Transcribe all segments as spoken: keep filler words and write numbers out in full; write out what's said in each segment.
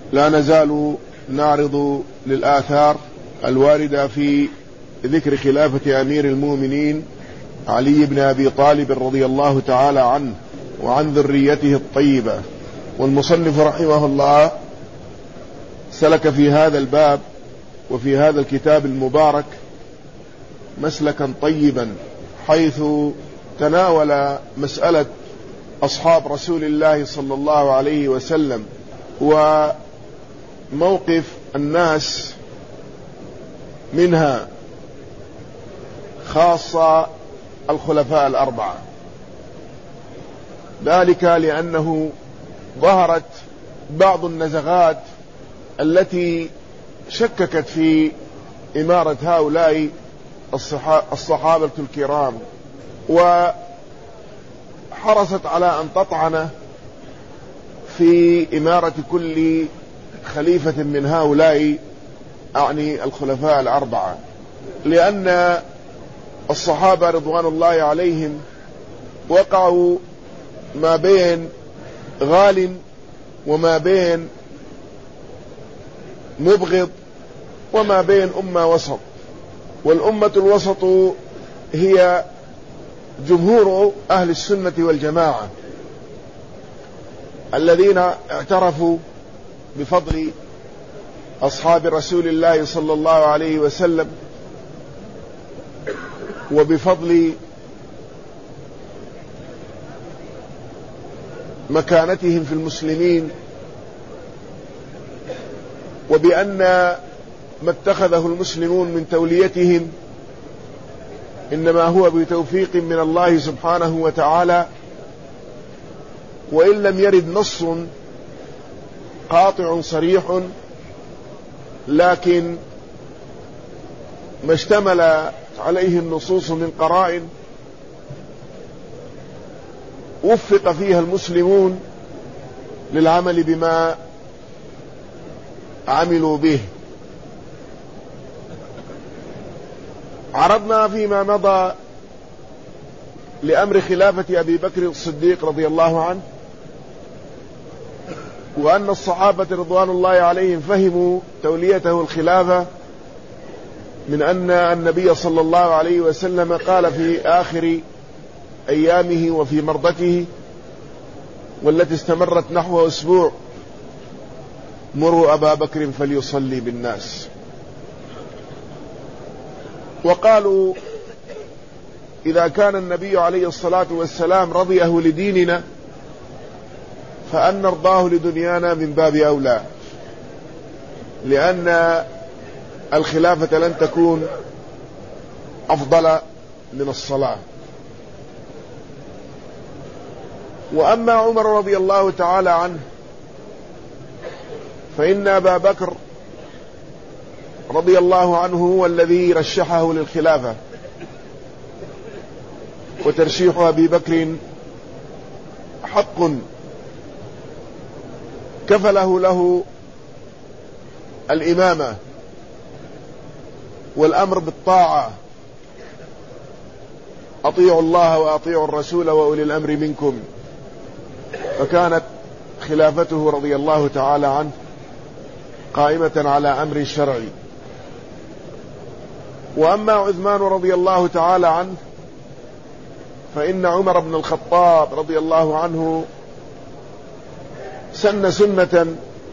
لا نزال نعرض للآثار الواردة في ذكر خلافة أمير المؤمنين علي بن أبي طالب رضي الله تعالى عنه وعن ذريته الطيبة. والمصنف رحمه الله سلك في هذا الباب وفي هذا الكتاب المبارك مسلكا طيبا، حيث تناول مسألة أصحاب رسول الله صلى الله عليه وسلم وموقف الناس منها، خاصة الخلفاء الأربعة، ذلك لأنه ظهرت بعض النزغات التي شككت في إمارة هؤلاء الصحابة الكرام، وحرصت على أن تطعن في إمارة كل خليفة من هؤلاء، أعني الخلفاء الأربعة، لأن الصحابة رضوان الله عليهم وقعوا ما بين غال وما بين مبغض وما بين أمة وسط. والأمة الوسط هي جمهور أهل السنة والجماعة الذين اعترفوا بفضل أصحاب رسول الله صلى الله عليه وسلم وبفضل مكانتهم في المسلمين، وبأن ما اتخذه المسلمون من توليتهم إنما هو بتوفيق من الله سبحانه وتعالى، وإن لم يرد نص قاطع صريح، لكن ما اشتمل عليه النصوص من قرائن وفق فيها المسلمون للعمل بما عملوا به. عرضنا فيما مضى لأمر خلافة أبي بكر الصديق رضي الله عنه، وأن الصحابة رضوان الله عليهم فهموا توليته الخلافة من أن النبي صلى الله عليه وسلم قال في آخر أيامه وفي مرضته، والتي استمرت نحو أسبوع: مروا أبا بكر فليصلي بالناس. وقالوا إذا كان النبي عليه الصلاة والسلام رضيه لديننا فأن نرضاه لدنيانا من باب أولى، لأن الخلافة لن تكون أفضل من الصلاة. وأما عمر رضي الله تعالى عنه فإن أبا بكر رضي الله عنه هو الذي رشحه للخلافة، وترشيح أبي بكر حق كفله له الإمامة والأمر بالطاعة: أطيعوا الله وأطيعوا الرسول وأولي الأمر منكم. فكانت خلافته رضي الله تعالى عنه قائمة على أمر شرعي. وأما عثمان رضي الله تعالى عنه فإن عمر بن الخطاب رضي الله عنه سن سنة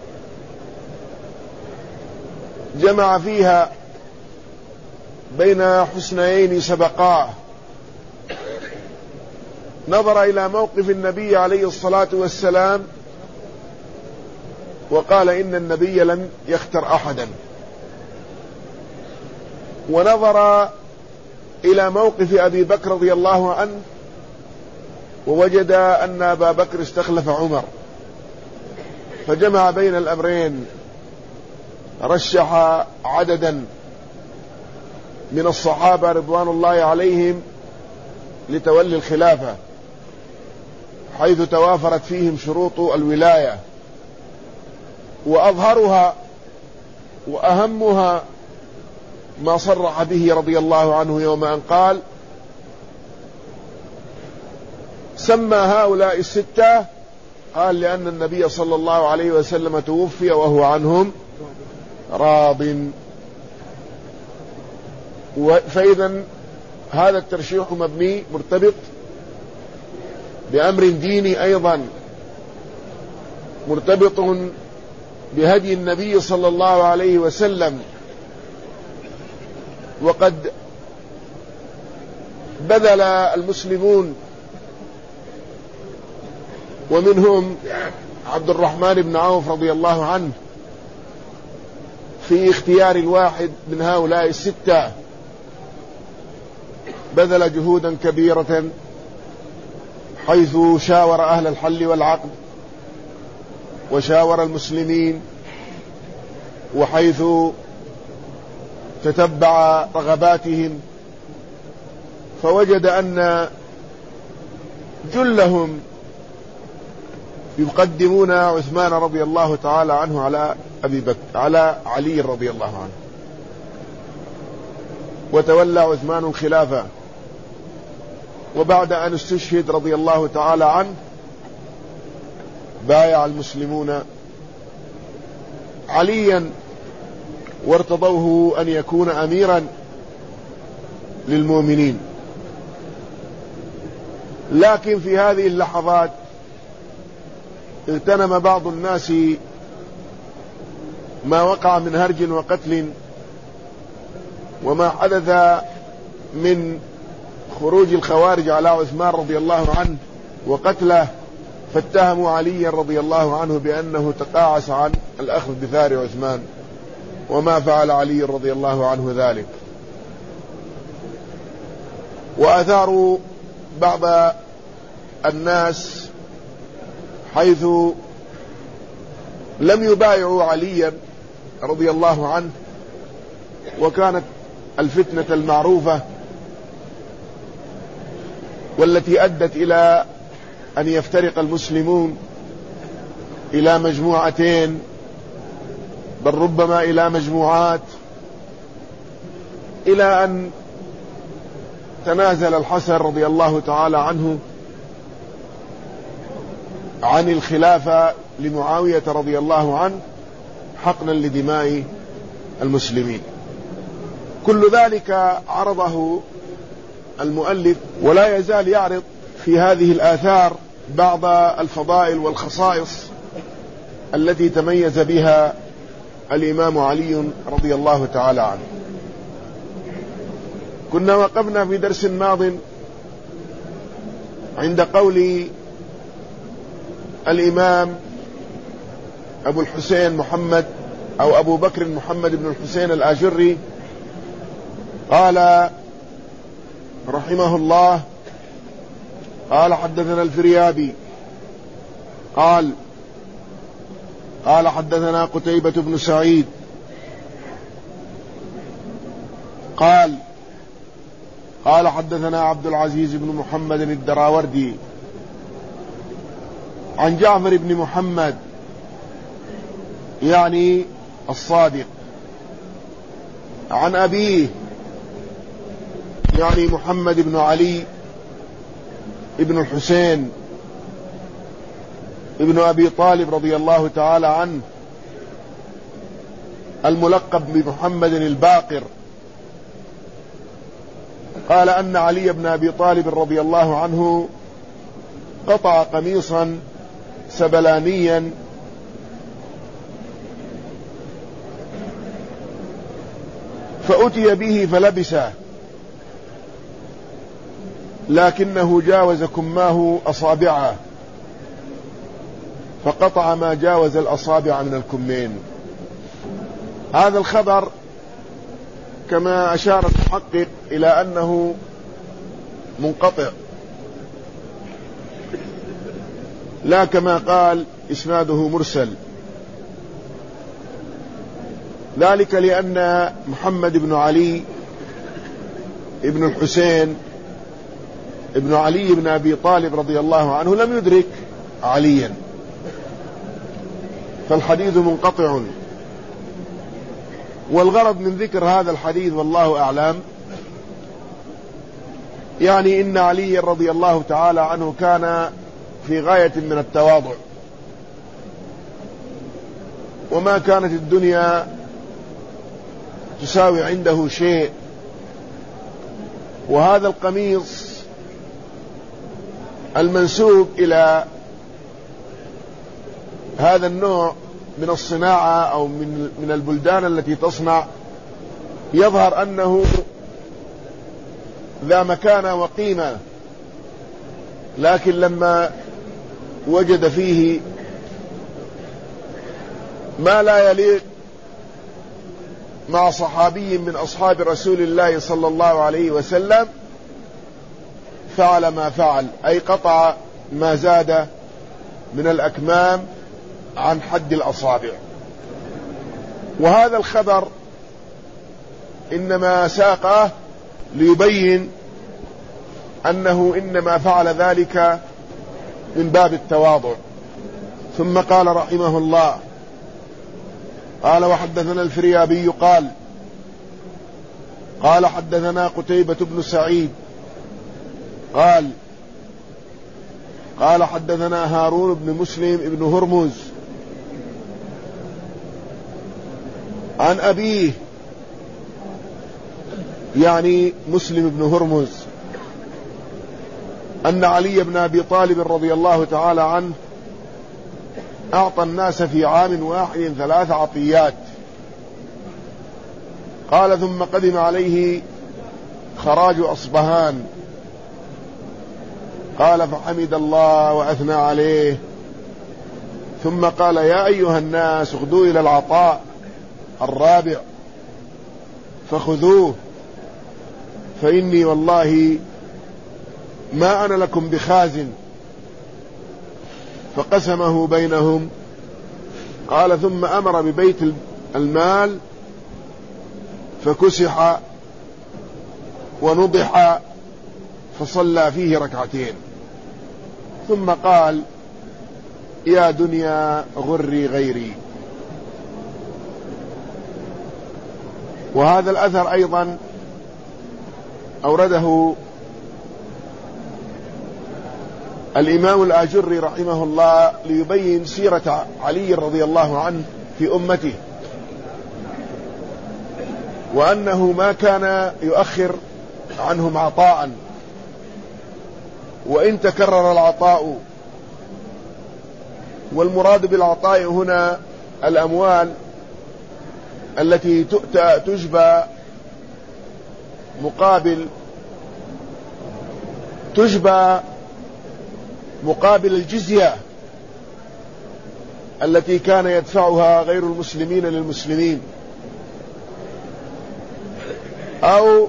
جمع فيها بين حسنيين سبقاه، نظر إلى موقف النبي عليه الصلاة والسلام وقال إن النبي لم يختر أحدا، ونظر إلى موقف أبي بكر رضي الله عنه ووجد أن أبا بكر استخلف عمر، فجمع بين الأمرين، رشح عددا من الصحابة رضوان الله عليهم لتولي الخلافة، حيث توافرت فيهم شروط الولاية، وأظهرها وأهمها ما صرح به رضي الله عنه يوم أن قال: سمى هؤلاء الستة قال لأن النبي صلى الله عليه وسلم توفي وهو عنهم راض. فإذا هذا الترشيح مبني مرتبط بأمر ديني، أيضا مرتبط بهدي النبي صلى الله عليه وسلم. وقد بذل المسلمون ومنهم عبد الرحمن بن عوف رضي الله عنه في اختيار الواحد من هؤلاء الستة، بذل جهودا كبيرة حيث شاور أهل الحل والعقد وشاور المسلمين، وحيث تتبع رغباتهم، فوجد أن جلهم يقدمون عثمان رضي الله تعالى عنه على أبي بكر على علي رضي الله عنه، وتولى عثمان الخلافة. وبعد أن استشهد رضي الله تعالى عنه بايع المسلمون عليا وارتضوه أن يكون أميرا للمؤمنين. لكن في هذه اللحظات اغتنم بعض الناس ما وقع من هرج وقتل وما حدث من خروج الخوارج على عثمان رضي الله عنه وقتله، فاتهموا علي رضي الله عنه بأنه تقاعس عن الأخذ بثار عثمان، وما فعل علي رضي الله عنه ذلك. وأثاروا بعض الناس حيث لم يبايعوا عليا رضي الله عنه، وكانت الفتنة المعروفة والتي أدت إلى أن يفترق المسلمون إلى مجموعتين، بل ربما إلى مجموعات، إلى أن تنازل الحسن رضي الله تعالى عنه عن الخلافة لمعاوية رضي الله عنه حقنا لدماء المسلمين. كل ذلك عرضه المؤلف، ولا يزال يعرض في هذه الآثار بعض الفضائل والخصائص التي تميز بها الإمام علي رضي الله تعالى عنه. كنا وقفنا في درس ماض عند قول الإمام أبو الحسين محمد أو أبو بكر محمد بن الحسين الآجري قال رحمه الله: قال حدثنا الفريابي قال قال حدثنا قتيبة بن سعيد قال قال حدثنا عبد العزيز بن محمد الدراوردي عن جعفر بن محمد يعني الصادق عن أبيه يعني محمد بن علي ابن الحسين ابن أبي طالب رضي الله تعالى عنه الملقب بمحمد الباقر، قال أن علي بن أبي طالب رضي الله عنه قطع قميصا سبلانيا فأتي به فلبسه، لكنه جاوز كماه أصابعه فقطع ما جاوز الأصابع من الكمين. هذا الخبر كما أشار المحقق إلى أنه منقطع، لا كما قال إسناده مرسل، ذلك لأن محمد بن علي ابن الحسين ابن علي بن أبي طالب رضي الله عنه لم يدرك عليا، فالحديث منقطع. والغرض من ذكر هذا الحديث والله أعلم يعني إن علي رضي الله تعالى عنه كان في غاية من التواضع، وما كانت الدنيا تساوي عنده شيء. وهذا القميص المنسوب إلى هذا النوع من الصناعة أو من من البلدان التي تصنع يظهر أنه ذا مكانة وقيمة، لكن لما وجد فيه ما لا يليق مع صحابي من أصحاب رسول الله صلى الله عليه وسلم فعل ما فعل، أي قطع ما زاد من الأكمام عن حد الأصابع. وهذا الخبر إنما ساقه ليبين أنه إنما فعل ذلك من باب التواضع. ثم قال رحمه الله: قال وحدثنا الفريابي قال قال حدثنا قتيبة بن سعيد قال قال حدثنا هارون بن مسلم بن هرمز عن أبيه، يعني مسلم بن هرمز، أن علي بن أبي طالب رضي الله تعالى عنه أعطى الناس في عام واحد ثلاث عطيات. قال ثم قدم عليه خراج أصبهان، قال فحمد الله وأثنى عليه، ثم قال يا أيها الناس اغدوا إلى العطاء الرابع فخذوه، فإني والله ما أنا لكم بخازن، فقسمه بينهم. قال ثم أمر ببيت المال فكسح ونضح فصلى فيه ركعتين، ثم قال يا دنيا غري غيري. وهذا الأثر أيضا أورده الإمام الآجري رحمه الله ليبين سيرة علي رضي الله عنه في أمته، وأنه ما كان يؤخر عنهم عطاء، وإن تكرر العطاء. والمراد بالعطاء هنا الأموال التي تؤتى تجبى مقابل تجبى مقابل الجزية التي كان يدفعها غير المسلمين للمسلمين، أو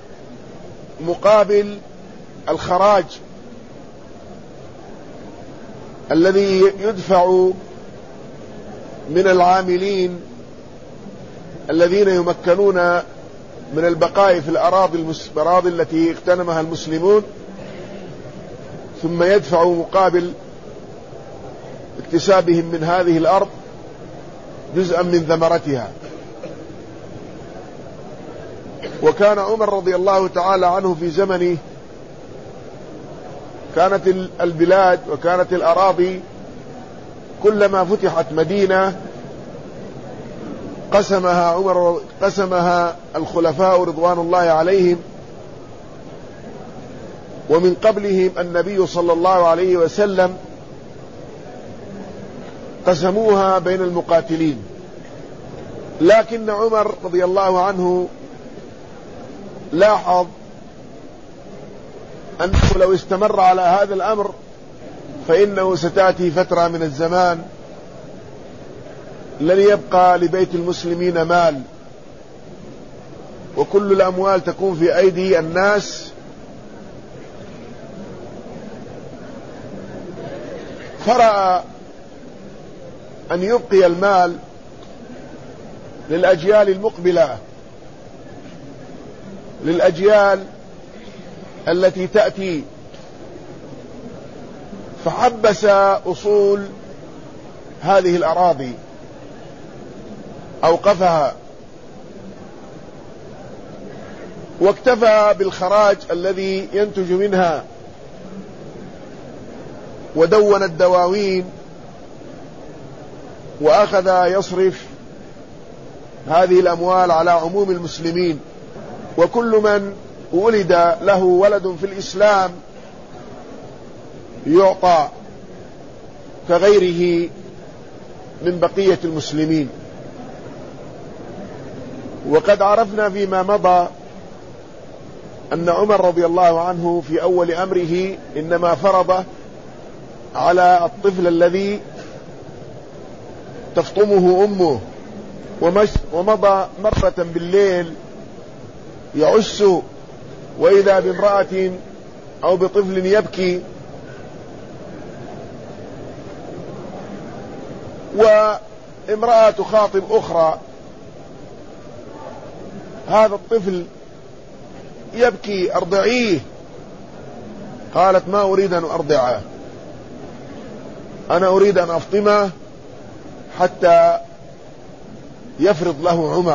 مقابل الخراج الذي يدفع من العاملين الذين يمكنون من البقاء في الأراضي التي اغتنمها المسلمون، ثم يدفع مقابل اكتسابهم من هذه الأرض جزءا من ثمرتها. وكان عمر رضي الله تعالى عنه في زمنه كانت البلاد وكانت الأراضي كلما فتحت مدينة قسمها عمر قسمها الخلفاء رضوان الله عليهم، ومن قبلهم النبي صلى الله عليه وسلم قسموها بين المقاتلين. لكن عمر رضي الله عنه لاحظ أنه لو استمر على هذا الأمر فإنه ستأتي فترة من الزمان لن يبقى لبيت المسلمين مال، وكل الأموال تكون في أيدي الناس. فرأى أن يبقي المال للأجيال المقبلة، للأجيال التي تأتي، فحبس أصول هذه الأراضي، أوقفها، واكتفى بالخراج الذي ينتج منها، ودون الدواوين وأخذ يصرف هذه الأموال على عموم المسلمين، وكل من ولد له ولد في الإسلام يعطى كغيره من بقية المسلمين. وقد عرفنا فيما مضى أن عمر رضي الله عنه في أول أمره إنما فرض على الطفل الذي تفطمه أمه، ومضى مرة بالليل يعس وإذا بامرأة أو بطفل يبكي، وامرأة تخاطب أخرى، هذا الطفل يبكي أرضعيه، قالت ما أريد أن أرضعه، أنا أريد أن أفطمه حتى يفرض له عمر.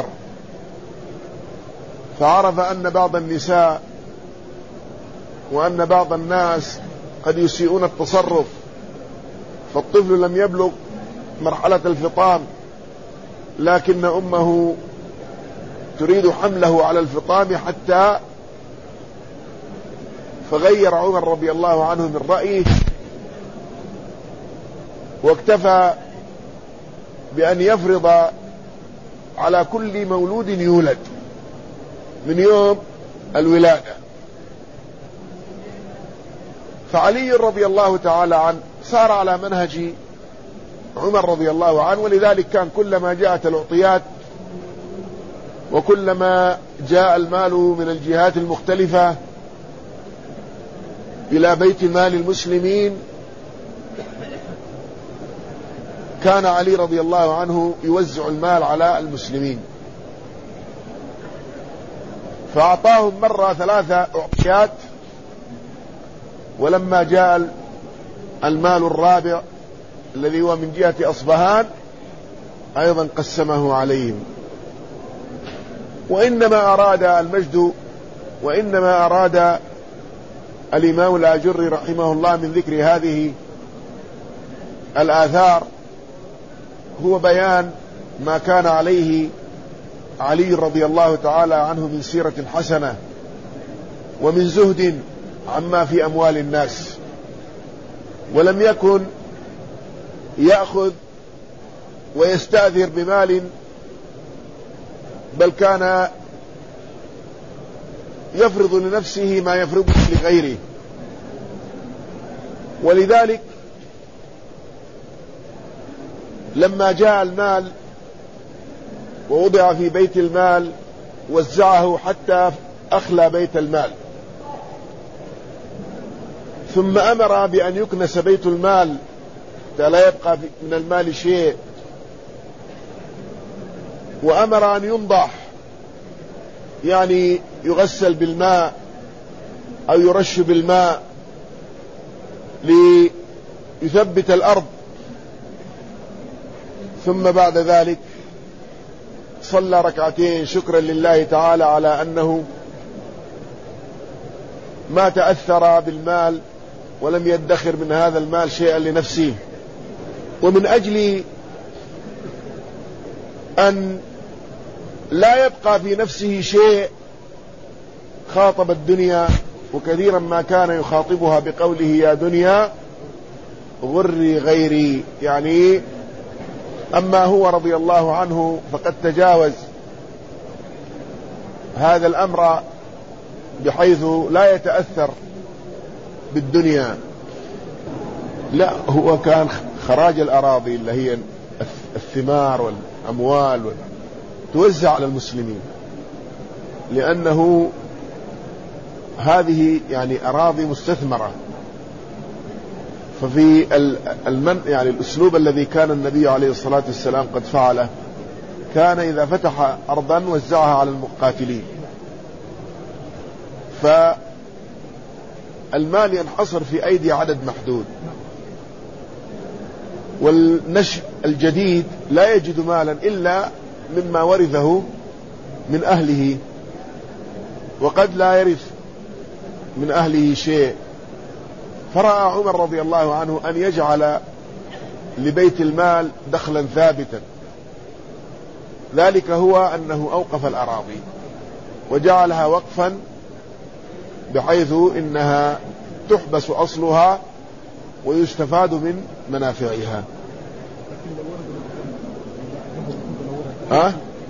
فعرف أن بعض النساء وأن بعض الناس قد يسيئون التصرف، فالطفل لم يبلغ مرحلة الفطام لكن أمه تريد حمله على الفطام حتى، فغير عمر رضي الله عنه من رأيه واكتفى بأن يفرض على كل مولود يولد من يوم الولادة. فعلي رضي الله تعالى عنه صار على منهج عمر رضي الله عنه، ولذلك كان كلما جاءت الأعطيات وكلما جاء المال من الجهات المختلفة إلى بيت مال المسلمين كان علي رضي الله عنه يوزع المال على المسلمين. فأعطاهم مرة ثلاثة أعطيات، ولما جاء المال الرابع الذي هو من جهة أصبهان أيضا قسمه عليهم. وإنما أراد المجد وإنما أراد الإمام الآجري رحمه الله من ذكر هذه الآثار هو بيان ما كان عليه علي رضي الله تعالى عنه من سيرة حسنة ومن زهد عما في أموال الناس، ولم يكن يأخذ ويستأثر بمال، بل كان يفرض لنفسه ما يفرضه لغيره. ولذلك لما جاء المال ووضع في بيت المال وزعه حتى أخلى بيت المال، ثم أمر بأن يكنس بيت المال حتى لا يبقى من المال شيء، وأمر أن ينضح يعني يغسل بالماء أو يرش بالماء ليثبت الأرض. ثم بعد ذلك صلى ركعتين شكرا لله تعالى على أنه ما تأثر بالمال ولم يدخر من هذا المال شيئا لنفسه. ومن أجل أن لا يبقى في نفسه شيء خاطب الدنيا، وكثيرا ما كان يخاطبها بقوله يا دنيا غري غيري، يعني أما هو رضي الله عنه فقد تجاوز هذا الأمر بحيث لا يتأثر بالدنيا، لا هو كان خراج الأراضي اللي هي الثمار والأموال توزع على المسلمين، لأنه هذه يعني أراضي مستثمرة. ففي المن يعني الأسلوب الذي كان النبي عليه الصلاة والسلام قد فعله، كان إذا فتح أرضا وزعها على المقاتلين، فالمال ينحصر في أيدي عدد محدود، والنشء الجديد لا يجد مالا إلا مما ورثه من أهله، وقد لا يرث من أهله شيء. فرأى عمر رضي الله عنه أن يجعل لبيت المال دخلا ثابتا، ذلك هو أنه أوقف الأراضي وجعلها وقفا بحيث إنها تحبس أصلها ويستفاد من منافعها. ها؟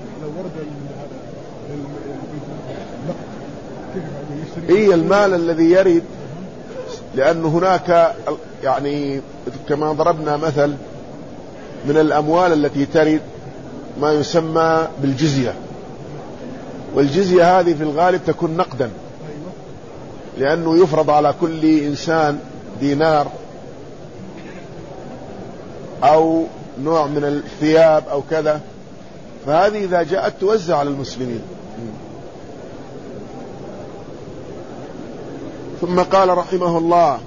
إيه المال الذي يرد، لأن هناك يعني كما ضربنا مثل من الأموال التي ترد ما يسمى بالجزية، والجزية هذه في الغالب تكون نقدا، لأنه يفرض على كل إنسان دينار أو نوع من الثياب أو كذا، فهذه إذا جاءت توزع على المسلمين. ثم قال رحمه الله: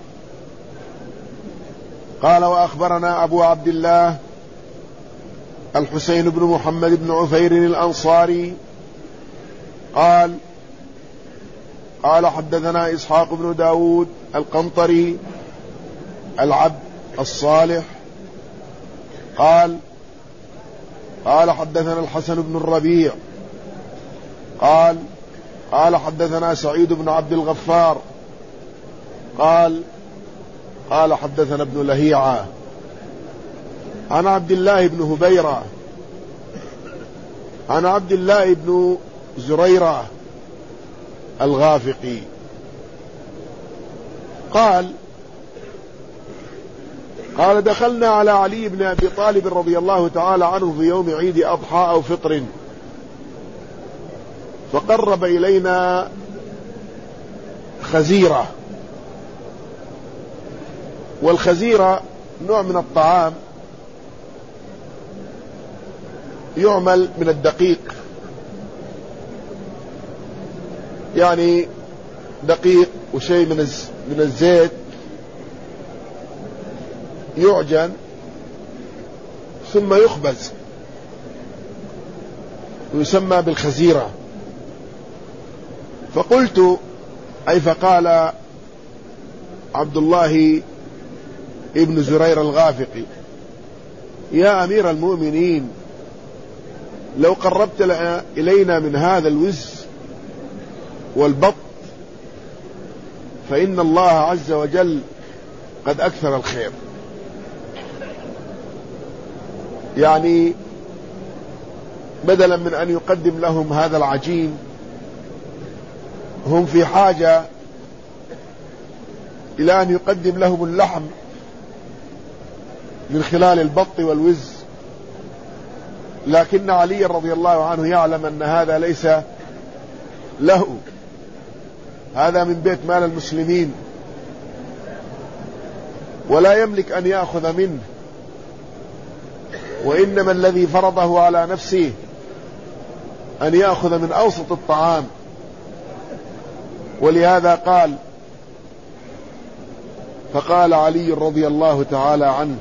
قال وأخبرنا أبو عبد الله الحسين بن محمد بن عفير الأنصاري قال قال حدثنا إسحاق بن داود القنطري العبد الصالح قال قال حدثنا الحسن بن الربيع قال قال حدثنا سعيد بن عبد الغفار قال قال حدثنا ابن لهيعة عن عبد الله بن هبيرة عن عبد الله بن زريرة الغافقي قال قال دخلنا على علي بن أبي طالب رضي الله تعالى عنه في يوم عيد أضحى أو فطر، فقرب إلينا خزيرة، والخزيرة نوع من الطعام يعمل من الدقيق، يعني دقيق وشيء من من الزيت يعجن ثم يخبز ويسمى بالخزيرة. فقلت أي فقال عبد الله ابن زرير الغافقي: يا أمير المؤمنين، لو قربت إلينا من هذا الوز والبط فإن الله عز وجل قد أكثر الخير. يعني بدلا من أن يقدم لهم هذا العجين، هم في حاجة إلى أن يقدم لهم اللحم من خلال البط والوز، لكن علي رضي الله عنه يعلم أن هذا ليس له، هذا من بيت مال المسلمين ولا يملك أن يأخذ منه، وإنما الذي فرضه على نفسه أن يأخذ من أوسط الطعام. ولهذا قال فقال علي رضي الله تعالى عنه: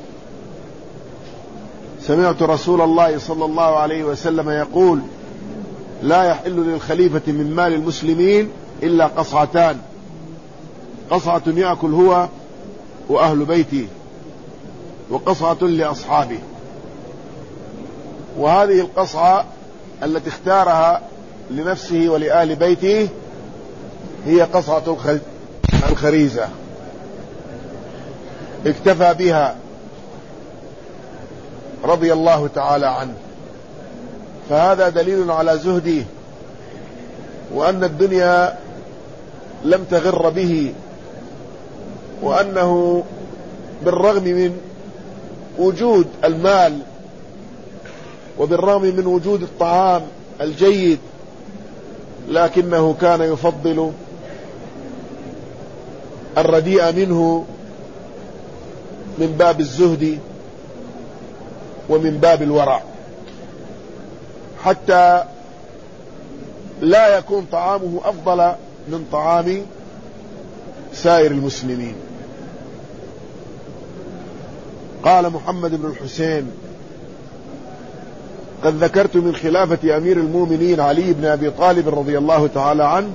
سمعت رسول الله صلى الله عليه وسلم يقول: لا يحل للخليفة من مال المسلمين إلا قصعتان، قصعة يأكل هو وأهل بيته، وقصعة لأصحابه. وهذه القصعة التي اختارها لنفسه ولآل بيته هي قصعة الخريزة، اكتفى بها رضي الله تعالى عنه. فهذا دليل على زهده، وأن الدنيا لم تغر به، وأنه بالرغم من وجود المال وبالرغم من وجود الطعام الجيد، لكنه كان يفضل الرديء منه من باب الزهد ومن باب الورع، حتى لا يكون طعامه أفضل من طعام سائر المسلمين. قال محمد بن الحسين: قد ذكرت من خلافة أمير المؤمنين علي بن أبي طالب رضي الله تعالى عنه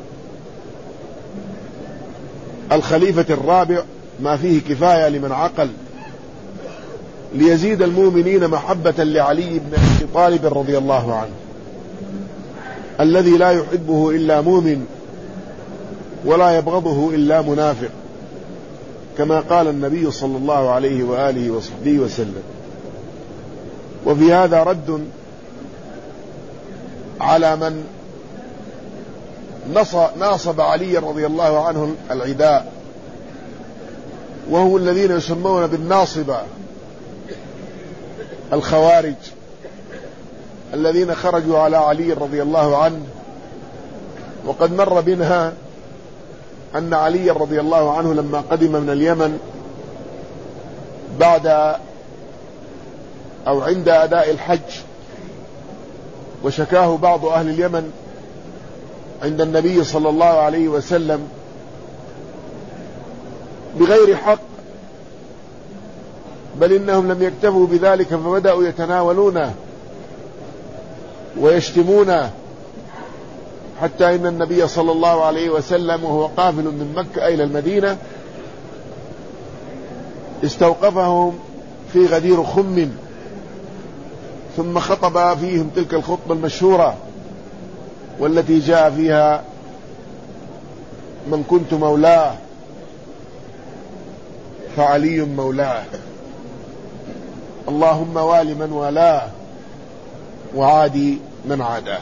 الخليفة الرابع ما فيه كفاية لمن عقل، ليزيد المؤمنين محبة لعلي بن أبي طالب رضي الله عنه، الذي لا يحبه إلا مؤمن ولا يبغضه إلا منافق، كما قال النبي صلى الله عليه وآله وصحبه وسلم. وفي هذا رد على من ناصب علي رضي الله عنه العداء، وهم الذين يسمون بالناصبة، الخوارج الذين خرجوا على علي رضي الله عنه. وقد مر بنا أن علي رضي الله عنه لما قدم من اليمن بعد أو عند أداء الحج، وشكاه بعض أهل اليمن عند النبي صلى الله عليه وسلم بغير حق، بل إنهم لم يكتفوا بذلك فبدأوا يتناولونه ويشتمونه، حتى إن النبي صلى الله عليه وسلم وهو قافل من مكة إلى المدينة استوقفهم في غدير خم، ثم خطب فيهم تلك الخطبة المشهورة والتي جاء فيها: من كنت مولاه فعلي مولاه، اللهم وال من والاه وعادي من عاداه.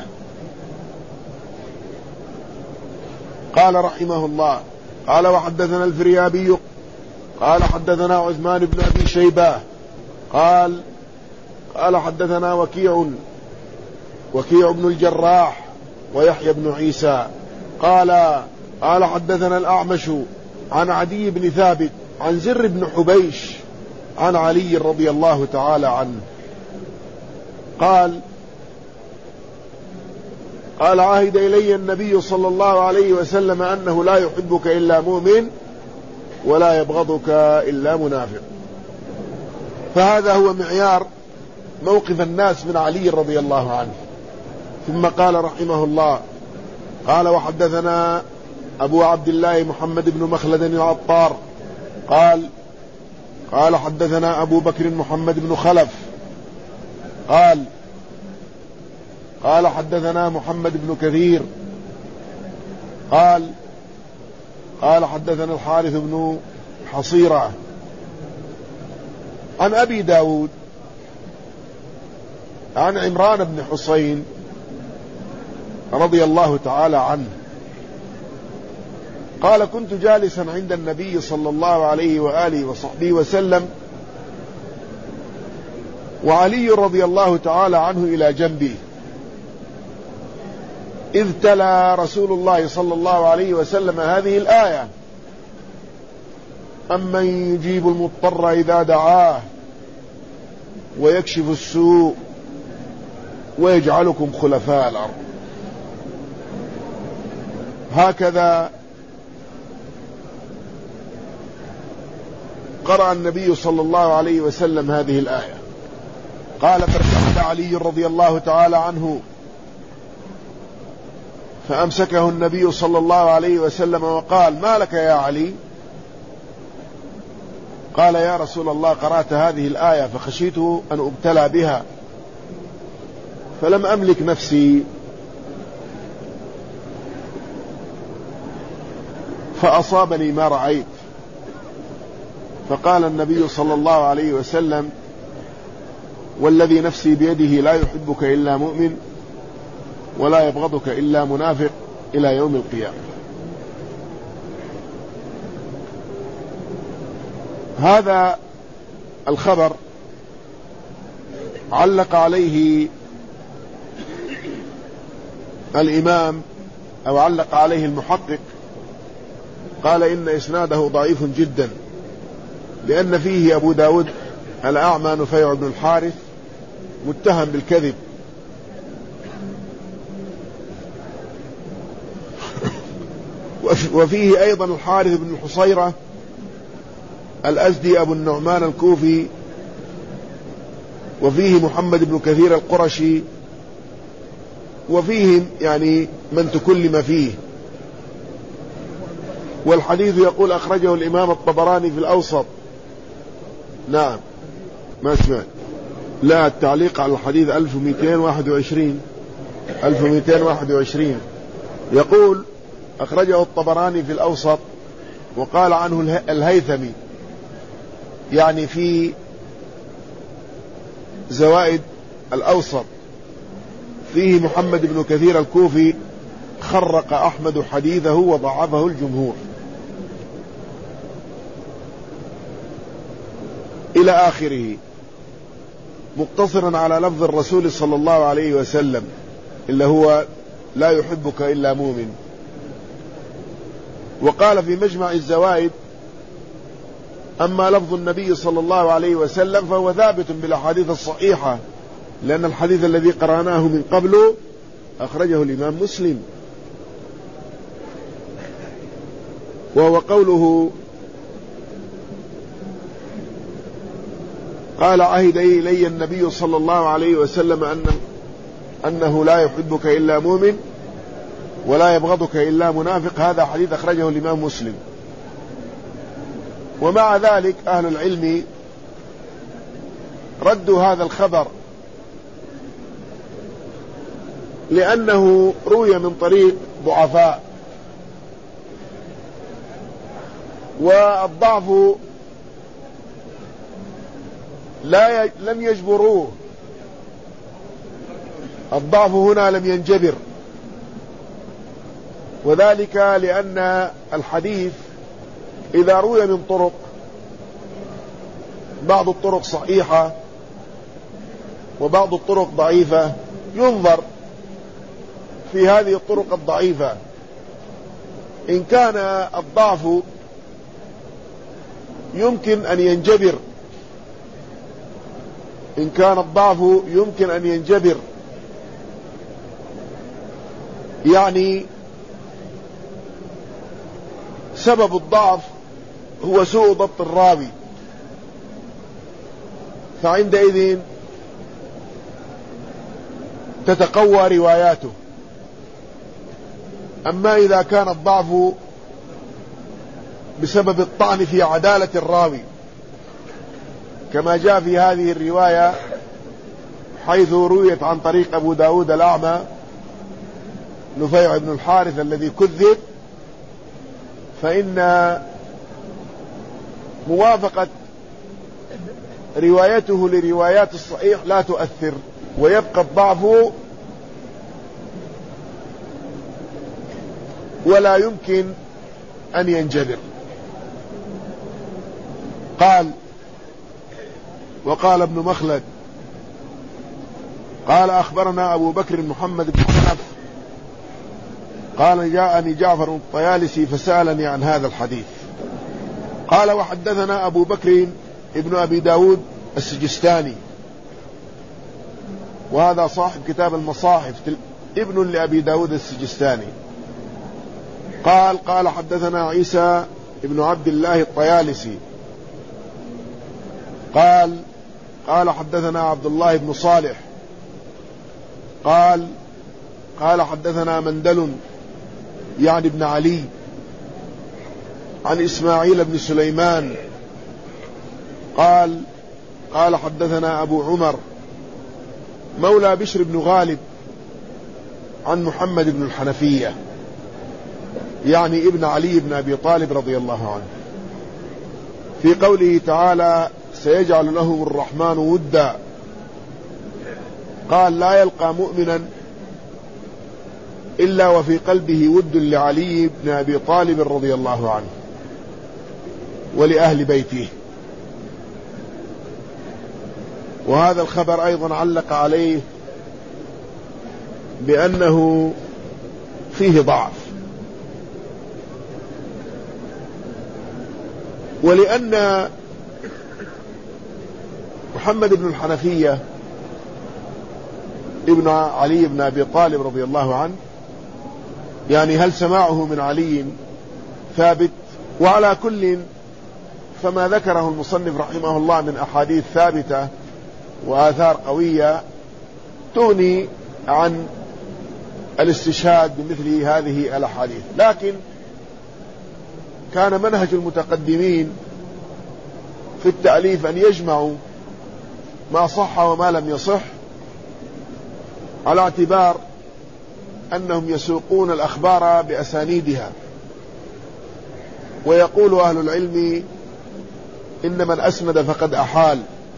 قال رحمه الله: قال وحدثنا الفريابي قال حدثنا عثمان بن أبي شيبة قال قال حدثنا وكيع وكيع بن الجراح ويحيى بن عيسى قال قال حدثنا الأعمش عن عدي بن ثابت عن زر بن حبيش عن علي رضي الله تعالى عنه قال قال عهد إلي النبي صلى الله عليه وسلم أنه لا يحبك إلا مؤمن ولا يبغضك إلا منافق. فهذا هو معيار موقف الناس من علي رضي الله عنه. ثم قال رحمه الله: قال وحدثنا أبو عبد الله محمد بن مخلد العطار قال قال حدثنا أبو بكر محمد بن خلف قال قال حدثنا محمد بن كثير قال قال حدثنا الحارث بن حصيرة عن أبي داود عن عمران بن حسين رضي الله تعالى عنه قال: كنت جالسا عند النبي صلى الله عليه وآله وصحبه وسلم وعلي رضي الله تعالى عنه إلى جنبي، إذ تلا رسول الله صلى الله عليه وسلم هذه الآية: أمن يجيب المضطر إذا دعاه ويكشف السوء ويجعلكم خلفاء الأرض. هكذا قرأ النبي صلى الله عليه وسلم هذه الآية. قال: فارتحل علي رضي الله تعالى عنه فأمسكه النبي صلى الله عليه وسلم وقال: ما لك يا علي؟ قال: يا رسول الله، قرأت هذه الآية فخشيت أن أبتلى بها فلم أملك نفسي فأصابني ما رأيت. فقال النبي صلى الله عليه وسلم: والذي نفسي بيده لا يحبك إلا مؤمن ولا يبغضك إلا منافق إلى يوم القيامة. هذا الخبر علق عليه الإمام أو علق عليه المحقق، قال: إن إسناده ضعيف جدا، لأن فيه أبو داود الأعمى نفيع بن الحارث متهم بالكذب، وفيه أيضا الحارث بن الحصيرة الأزدي أبو النعمان الكوفي، وفيه محمد بن كثير القرشي، وفيهم يعني من تكلم فيه. والحديث يقول أخرجه الإمام الطبراني في الأوسط. نعم. ما سمعت. لا، التعليق على الحديث ألف ومئتين وواحد وعشرين ألف ومئتين وواحد وعشرين يقول: أخرجه الطبراني في الأوسط وقال عنه الهيثمي يعني في زوائد الأوسط فيه محمد بن كثير الكوفي خرق أحمد حديثه وضعفه الجمهور إلى آخره، مقتصرا على لفظ الرسول صلى الله عليه وسلم اللي هو لا يحبك إلا مؤمن. وقال في مجمع الزوائد: أما لفظ النبي صلى الله عليه وسلم فهو ثابت بالأحاديث الصحيحة، لأن الحديث الذي قرأناه من قبل أخرجه الإمام مسلم، وهو قوله: قال: عهد إلي النبي صلى الله عليه وسلم أن أنه لا يحبك إلا مؤمن ولا يبغضك إلا منافق. هذا حديث أخرجه الإمام مسلم. ومع ذلك أهل العلم ردوا هذا الخبر لأنه روي من طريق ضعفاء، والضعف لا ي... لم يجبروه. الضعف هنا لم ينجبر، وذلك لأن الحديث إذا روي من طرق، بعض الطرق صحيحة وبعض الطرق ضعيفة، ينظر في هذه الطرق الضعيفة. إن كان الضعف يمكن أن ينجبر إن كان الضعف يمكن أن ينجبر يعني سبب الضعف هو سوء ضبط الراوي، فعندئذ تتقوى رواياته. أما إذا كان الضعف بسبب الطعن في عدالة الراوي كما جاء في هذه الرواية حيث رويت عن طريق أبو داود الأعمى نفيع بن الحارث الذي كذب، فإن موافقة روايته لروايات الصحيح لا تؤثر، ويبقى الضعف ولا يمكن أن ينجبر. قال: وقال ابن مخلد قال: أخبرنا أبو بكر محمد بن خلف قال: جاءني جعفر الطيالسي فسألني عن هذا الحديث. قال: وحدثنا أبو بكر ابن أبي داود السجستاني، وهذا صاحب كتاب المصاحف ابن لأبي داود السجستاني. قال: قال حدثنا عيسى ابن عبد الله الطيالسي قال: قال حدثنا عبد الله بن صالح قال: قال حدثنا مندل يعني ابن علي عن إسماعيل بن سليمان قال: قال حدثنا أبو عمر مولى بشر بن غالب عن محمد بن الحنفية يعني ابن علي بن أبي طالب رضي الله عنه، في قوله تعالى: سيجعل له الرحمن ودا. قال: لا يلقى مؤمنا إلا وفي قلبه ود لعلي بن أبي طالب رضي الله عنه ولأهل بيته. وهذا الخبر أيضا علق عليه بأنه فيه ضعف، ولأن محمد بن الحنفية ابن علي بن أبي طالب رضي الله عنه يعني هل سماعه من علي ثابت؟ وعلى كل فما ذكره المصنف رحمه الله من أحاديث ثابتة وآثار قوية تغني عن الاستشهاد بمثل هذه الأحاديث. لكن كان منهج المتقدمين في التأليف أن يجمعوا ما صح وما لم يصح، على اعتبار أنهم يسوقون الأخبار بأسانيدها. ويقول أهل العلم إن من أسند فقد أحال،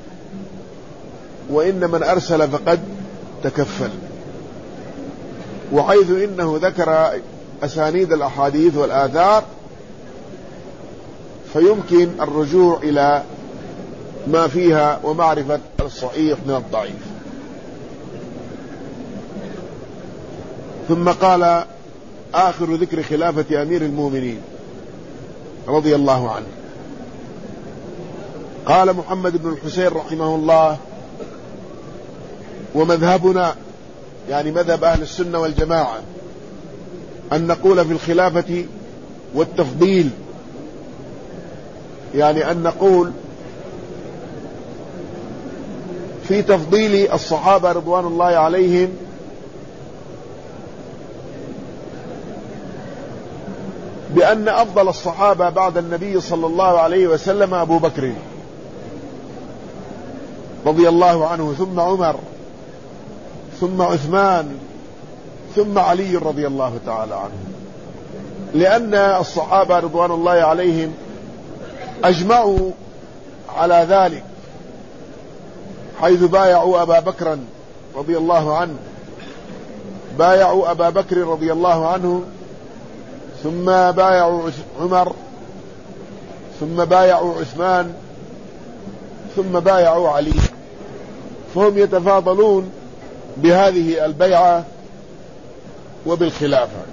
وإن من أرسل فقد تكفل. وحيث إنه ذكر أسانيد الأحاديث والآثار فيمكن الرجوع إلى ما فيها ومعرفة الصحيح من الضعيف. ثم قال: آخر ذكر خلافة أمير المؤمنين رضي الله عنه. قال محمد بن الحسين رحمه الله: ومذهبنا، يعني مذهب أهل السنة والجماعة، أن نقول في الخلافة والتفضيل، يعني أن نقول في تفضيل الصحابة رضوان الله عليهم بأن أفضل الصحابة بعد النبي صلى الله عليه وسلم أبو بكر رضي الله عنه، ثم عمر، ثم عثمان، ثم علي رضي الله تعالى عنه، لأن الصحابة رضوان الله عليهم أجمعوا على ذلك، حيث بايعوا أبا بكر رضي الله عنه، بايعوا أبا بكر رضي الله عنه، ثم بايعوا عمر، ثم بايعوا عثمان، ثم بايعوا علي. فهم يتفاضلون بهذه البيعة وبالخلافة.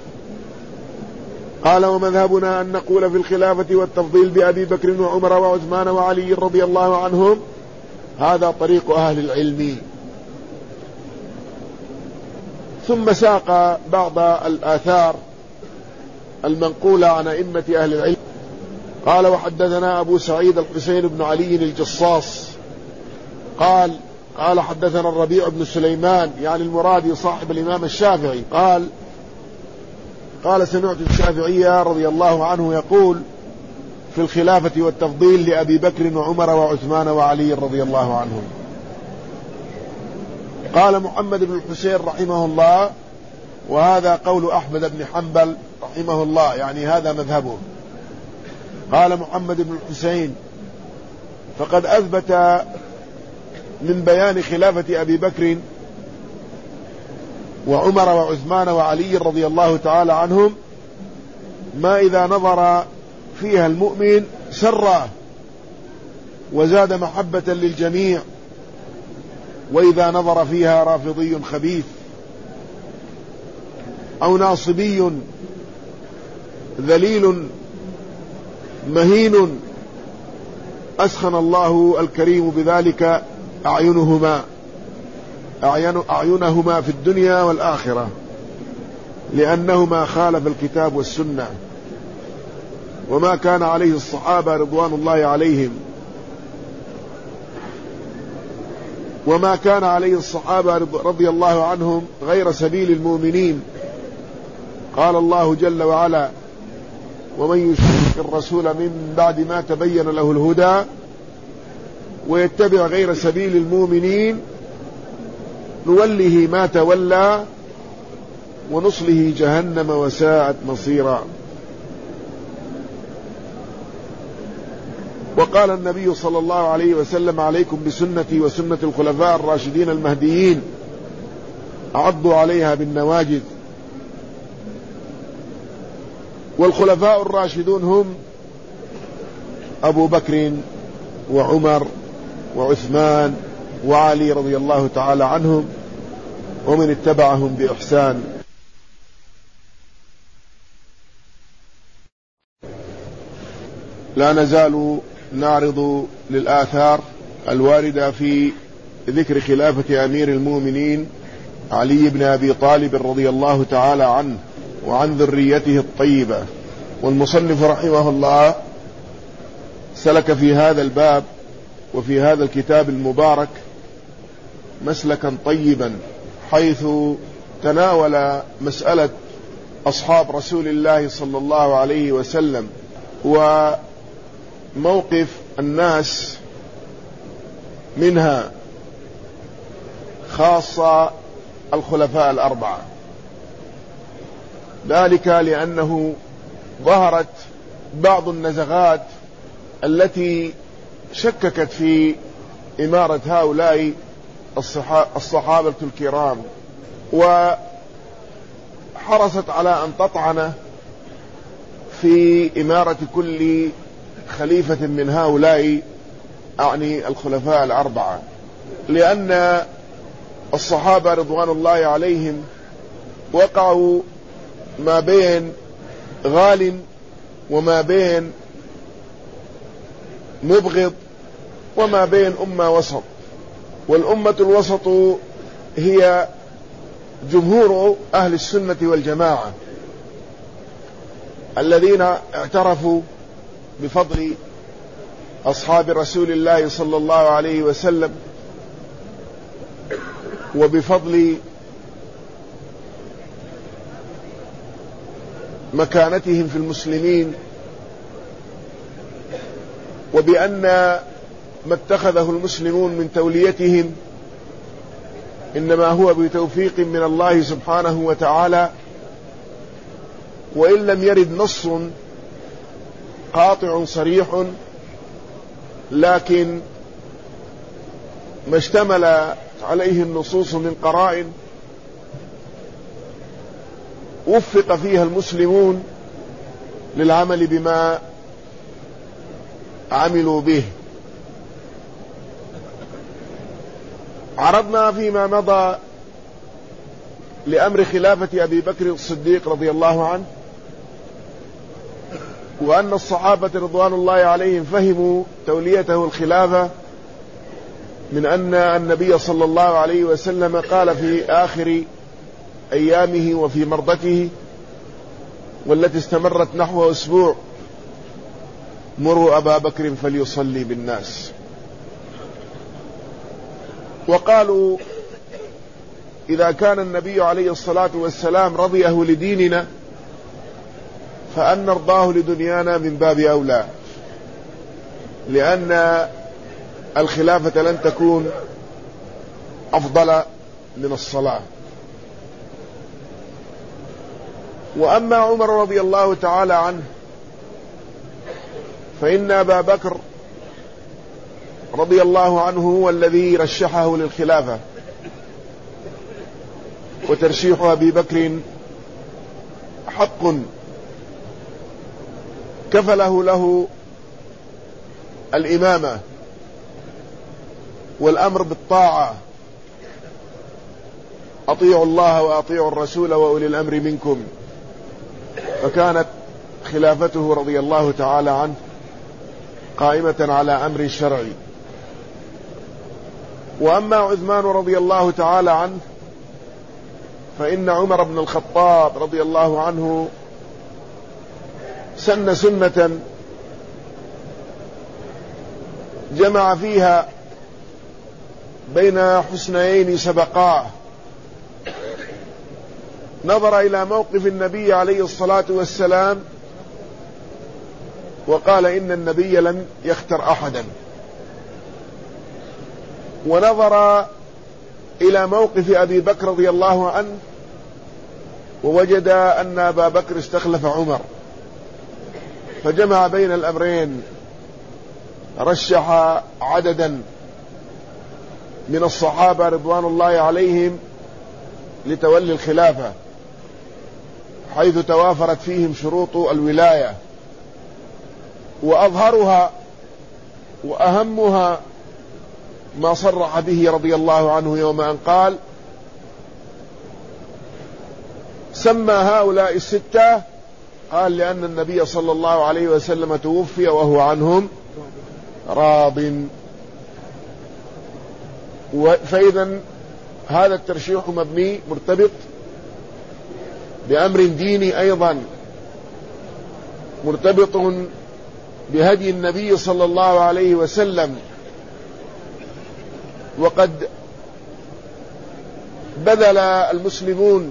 قال: ومذهبنا أن نقول في الخلافة والتفضيل بأبي بكر وعمر وعثمان وعلي رضي الله عنهم، هذا طريق أهل العلم. ثم ساق بعض الآثار المنقولة عن أئمة أهل العلم. قال: وحدثنا أبو سعيد الحسين بن علي الجصاص قال: قال حدثنا الربيع بن سليمان، يعني المرادي صاحب الإمام الشافعي، قال: قال سمعت الشافعي رضي الله عنه يقول في الخلافة والتفضيل لأبي بكر وعمر وعثمان وعلي رضي الله عنهم. قال محمد بن الحسين رحمه الله: وهذا قول أحمد بن حنبل رحمه الله، يعني هذا مذهبه. قال محمد بن الحسين: فقد أثبت من بيان خلافة أبي بكر وعمر وعثمان وعلي رضي الله تعالى عنهم ما إذا نظر فيها المؤمن سرا وزاد محبة للجميع، وإذا نظر فيها رافضي خبيث أو ناصبي ذليل مهين أسخن الله الكريم بذلك أعينهما أعينهما في الدنيا والآخرة، لأنهما خالف الكتاب والسنة وما كان عليه الصحابة رضوان الله عليهم، وما كان عليه الصحابة رضي الله عنهم غير سبيل المؤمنين. قال الله جل وعلا: ومن يشرك الرسول من بعد ما تبين له الهدى ويتبع غير سبيل المؤمنين نوله ما تولى ونصله جهنم وساءت مصيرا. وقال النبي صلى الله عليه وسلم: عليكم بسنتي وسنة الخلفاء الراشدين المهديين، عضوا عليها بالنواجذ. والخلفاء الراشدون هم أبو بكر وعمر وعثمان وعلي رضي الله تعالى عنهم ومن اتبعهم بإحسان. لا نزال نعرض للآثار الواردة في ذكر خلافة أمير المؤمنين علي بن أبي طالب رضي الله تعالى عنه وعن ذريته الطيبة. والمصنف رحمه الله سلك في هذا الباب وفي هذا الكتاب المبارك مسلكا طيبا، حيث تناول مسألة أصحاب رسول الله صلى الله عليه وسلم وموقف الناس منها خاصة الخلفاء الأربعة، ذلك لأنه ظهرت بعض النزغات التي شككت في إمارة هؤلاء الصحابة الكرام، وحرصت على أن تطعن في إمارة كل خليفة من هؤلاء، أعني الخلفاء الأربعة، لأن الصحابة رضوان الله عليهم وقعوا ما بين غال وما بين مبغض وما بين أمة وسط، والأمة الوسط هي جمهور أهل السنة والجماعة الذين اعترفوا بفضل أصحاب رسول الله صلى الله عليه وسلم وبفضل مكانتهم في المسلمين، وبأن ما اتخذه المسلمون من توليتهم إنما هو بتوفيق من الله سبحانه وتعالى، وإن لم يرد نص قاطع صريح، لكن ما اشتمل عليه النصوص من قرائن وفق فيها المسلمون للعمل بما عملوا به. عرضنا فيما مضى لأمر خلافة أبي بكر الصديق رضي الله عنه، وأن الصحابة رضوان الله عليهم فهموا توليته الخلافة من أن النبي صلى الله عليه وسلم قال في آخر أيامه وفي مرضته والتي استمرت نحو أسبوع: مروا أبا بكر فليصلي بالناس. وقالوا إذا كان النبي عليه الصلاة والسلام رضيه لديننا فأن نرضاه لدنيانا من باب أولى، لأن الخلافة لن تكون أفضل من الصلاة. وأما عمر رضي الله تعالى عنه فإن أبا بكر رضي الله عنه هو الذي رشحه للخلافة، وترشيح أبي بكر حق كفله له الإمامة والأمر بالطاعة: أطيعوا الله وأطيعوا الرسول وأولي الأمر منكم. فكانت خلافته رضي الله تعالى عنه قائمة على أمر شرعي. وأما عثمان رضي الله تعالى عنه فإن عمر بن الخطاب رضي الله عنه سن سنة جمع فيها بين حسنيين سبقاه، نظر إلى موقف النبي عليه الصلاة والسلام وقال إن النبي لم يختر أحدا، ونظر إلى موقف أبي بكر رضي الله عنه ووجد أن أبا بكر استخلف عمر، فجمع بين الأمرين، رشح عددا من الصحابة رضوان الله عليهم لتولي الخلافة حيث توافرت فيهم شروط الولاية، وأظهرها وأهمها ما صرح به رضي الله عنه يوم أن قال: سمى هؤلاء الستة، قال لأن النبي صلى الله عليه وسلم توفي وهو عنهم راض. فإذا هذا الترشيح مبني مرتبط بأمر ديني، أيضا مرتبط بهدي النبي صلى الله عليه وسلم، وقد بذل المسلمون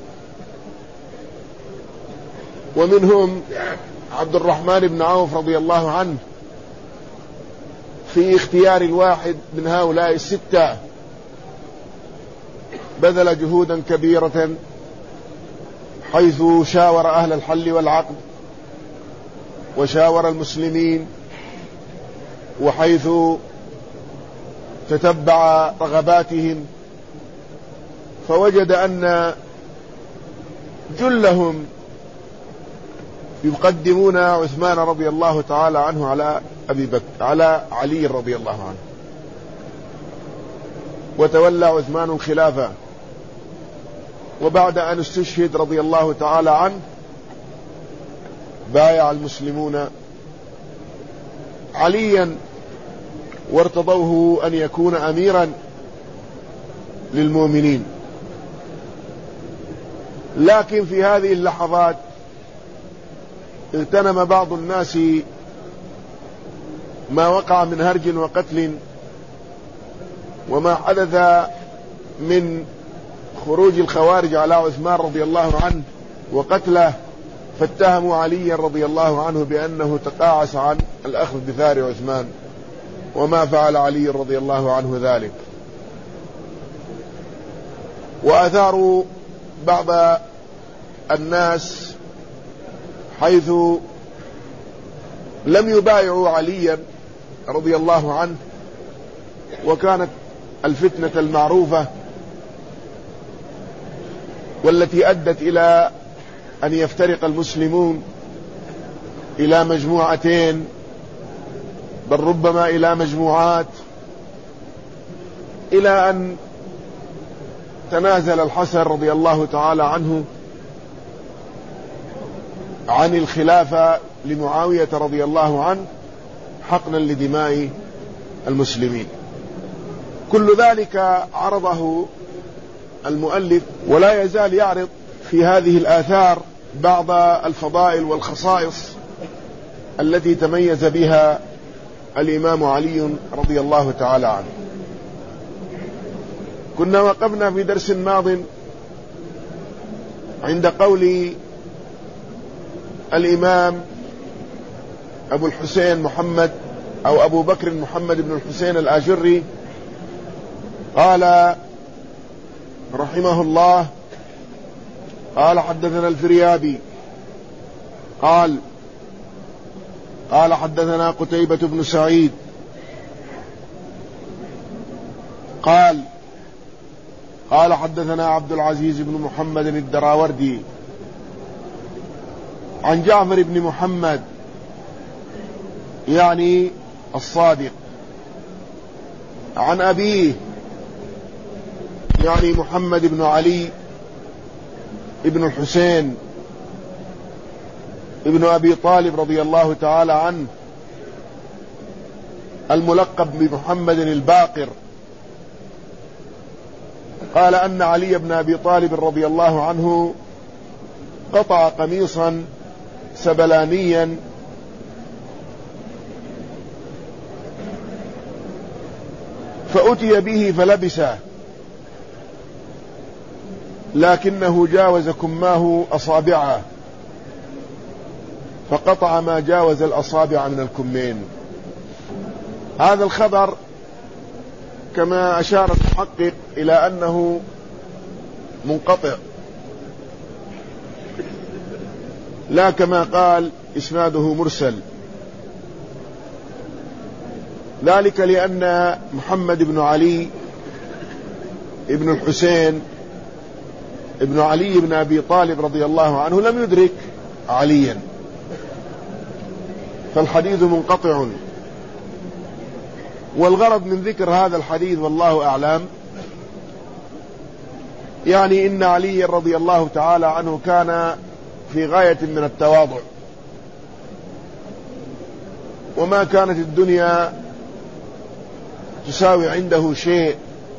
ومنهم عبد الرحمن بن عوف رضي الله عنه في اختيار الواحد من هؤلاء الستة بذل جهودا كبيرة، حيث شاور أهل الحل والعقد وشاور المسلمين، وحيث تتبع رغباتهم، فوجد أن جلهم يقدمون عثمان رضي الله تعالى عنه على أبي بكر على علي رضي الله عنه، وتولى عثمان الخلافة. وبعد أن استشهد رضي الله تعالى عنه بايع المسلمون عليا وارتضوه أن يكون أميرا للمؤمنين. لكن في هذه اللحظات اغتنم بعض الناس ما وقع من هرج وقتل وما حدث من خروج الخوارج على عثمان رضي الله عنه وقتله، فاتهموا عليا رضي الله عنه بأنه تقاعس عن الأخذ بثار عثمان، وما فعل علي رضي الله عنه ذلك. وأثاروا بعض الناس حيث لم يبايعوا عليا رضي الله عنه، وكانت الفتنة المعروفة والتي أدت إلى أن يفترق المسلمون إلى مجموعتين، بل ربما إلى مجموعات، إلى أن تنازل الحسن رضي الله تعالى عنه عن الخلافة لمعاوية رضي الله عنه حقنا لدماء المسلمين. كل ذلك عرضه المؤلف، ولا يزال يعرض في هذه الآثار بعض الفضائل والخصائص التي تميز بها الإمام علي رضي الله تعالى عنه. كنا وقفنا في درس ماض عند قول الإمام أبو الحسين محمد أو أبو بكر محمد بن الحسين الآجري قال رحمه الله: قال حدثنا الفريابي قال قال حدثنا قتيبة بن سعيد قال قال حدثنا عبد العزيز بن محمد الدراوردي عن جعفر بن محمد يعني الصادق عن أبيه يعني محمد بن علي ابن الحسين ابن أبي طالب رضي الله تعالى عنه الملقب بمحمد الباقر، قال أن علي بن أبي طالب رضي الله عنه قطع قميصا سبلانيا فأتي به فلبسه، لكنه جاوز كماه أصابعه فقطع ما جاوز الأصابع من الكمين. هذا الخبر كما أشار المحقق إلى أنه منقطع، لا كما قال إسناده مرسل، ذلك لأن محمد بن علي ابن الحسين ابن علي بن أبي طالب رضي الله عنه لم يدرك عليا، فالحديث منقطع. والغرض من ذكر هذا الحديث والله أعلم يعني إن علي رضي الله تعالى عنه كان في غاية من التواضع، وما كانت الدنيا تساوي عنده شيء،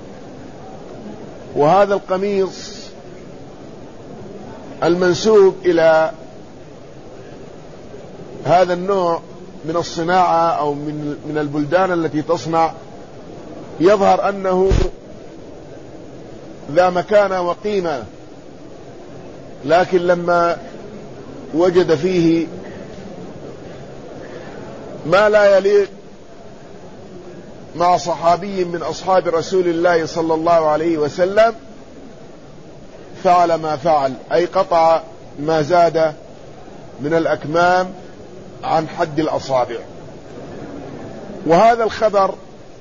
وهذا القميص المنسوب إلى هذا النوع من الصناعة أو من من البلدان التي تصنع يظهر أنه ذا مكانة وقيمة، لكن لما وجد فيه ما لا يليق مع صحابي من أصحاب رسول الله صلى الله عليه وسلم فعل ما فعل، أي قطع ما زاد من الأكمام عن حد الأصابع. وهذا الخبر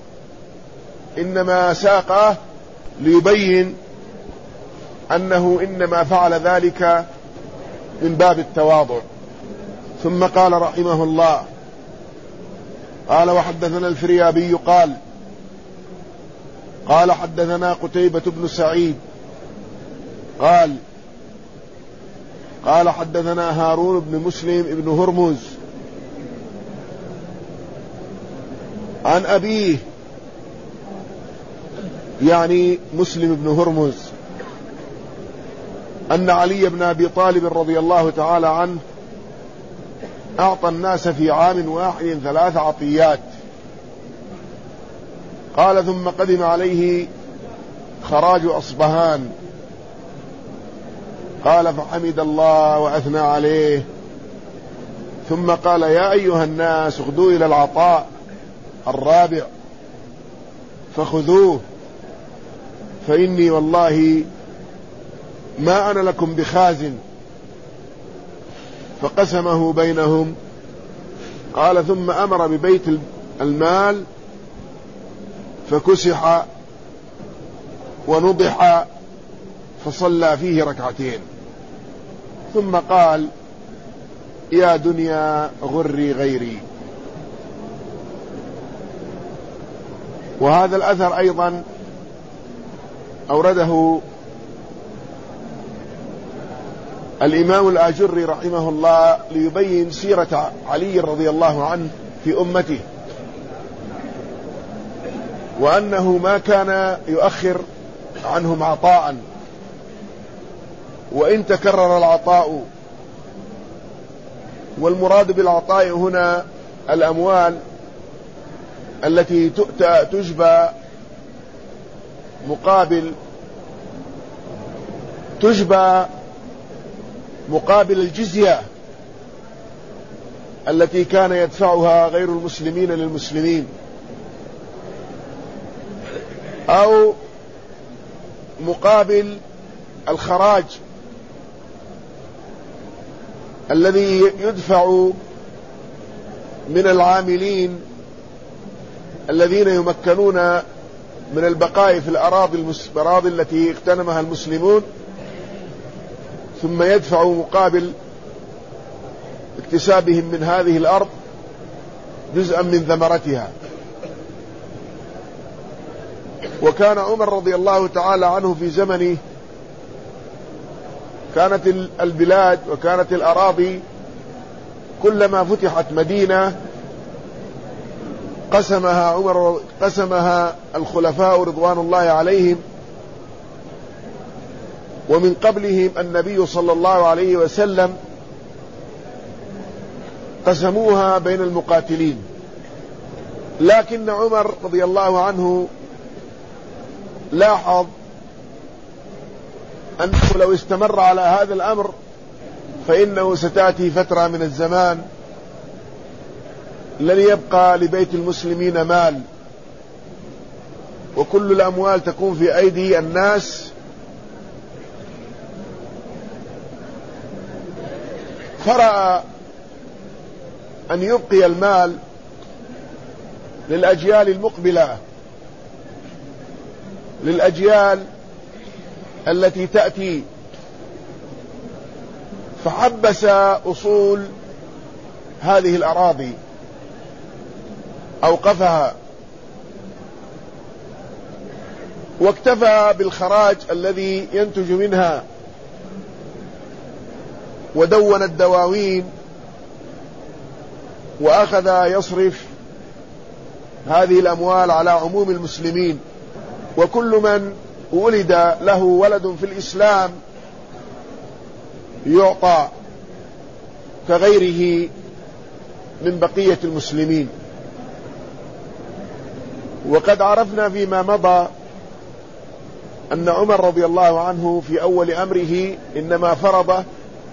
إنما ساقه ليبين أنه إنما فعل ذلك من باب التواضع. ثم قال رحمه الله: قال وحدثنا الفريابي قال قال حدثنا قتيبة بن سعيد قال قال حدثنا هارون بن مسلم بن هرمز عن أبيه، يعني مسلم بن هرمز، أن علي بن أبي طالب رضي الله تعالى عنه أعطى الناس في عام واحد ثلاث عطيات. قال ثم قدم عليه خراج أصبهان، قال فحمد الله وأثنى عليه، ثم قال: يا أيها الناس اغدوا إلى العطاء الرابع فخذوه، فإني والله ما أنا لكم بخازن. فقسمه بينهم. قال ثم أمر ببيت المال فكسح ونضح فصلى فيه ركعتين، ثم قال: يا دنيا غري غيري. وهذا الأثر أيضا أورده الإمام الآجري رحمه الله ليبين سيرة علي رضي الله عنه في أمته، وأنه ما كان يؤخر عنهم عطاء، وإن تكرر العطاء. والمراد بالعطاء هنا الأموال التي تؤتى تجبى مقابل تجبى مقابل الجزية التي كان يدفعها غير المسلمين للمسلمين، أو مقابل الخراج الذي يدفع من العاملين الذين يمكنون من البقاء في الأراضي التي اغتنمها المسلمون، ثم يدفع مقابل اكتسابهم من هذه الأرض جزءا من ثمرتها. وكان عمر رضي الله تعالى عنه في زمنه كانت البلاد وكانت الأراضي كلما فتحت مدينة قسمها عمر قسمها الخلفاء رضوان الله عليهم، ومن قبلهم النبي صلى الله عليه وسلم قسموها بين المقاتلين. لكن عمر رضي الله عنه لاحظ أنه لو استمر على هذا الأمر فإنه ستأتي فترة من الزمان لن يبقى لبيت المسلمين مال، وكل الأموال تكون في أيدي الناس. فرأى أن يبقي المال للأجيال المقبلة، للأجيال التي تأتي، فحبس أصول هذه الأراضي، أوقفها، واكتفى بالخراج الذي ينتج منها، ودون الدواوين، وأخذ يصرف هذه الأموال على عموم المسلمين. وكل من ولد له ولد في الإسلام يعطى كغيره من بقية المسلمين. وقد عرفنا فيما مضى أن عمر رضي الله عنه في أول أمره إنما فرض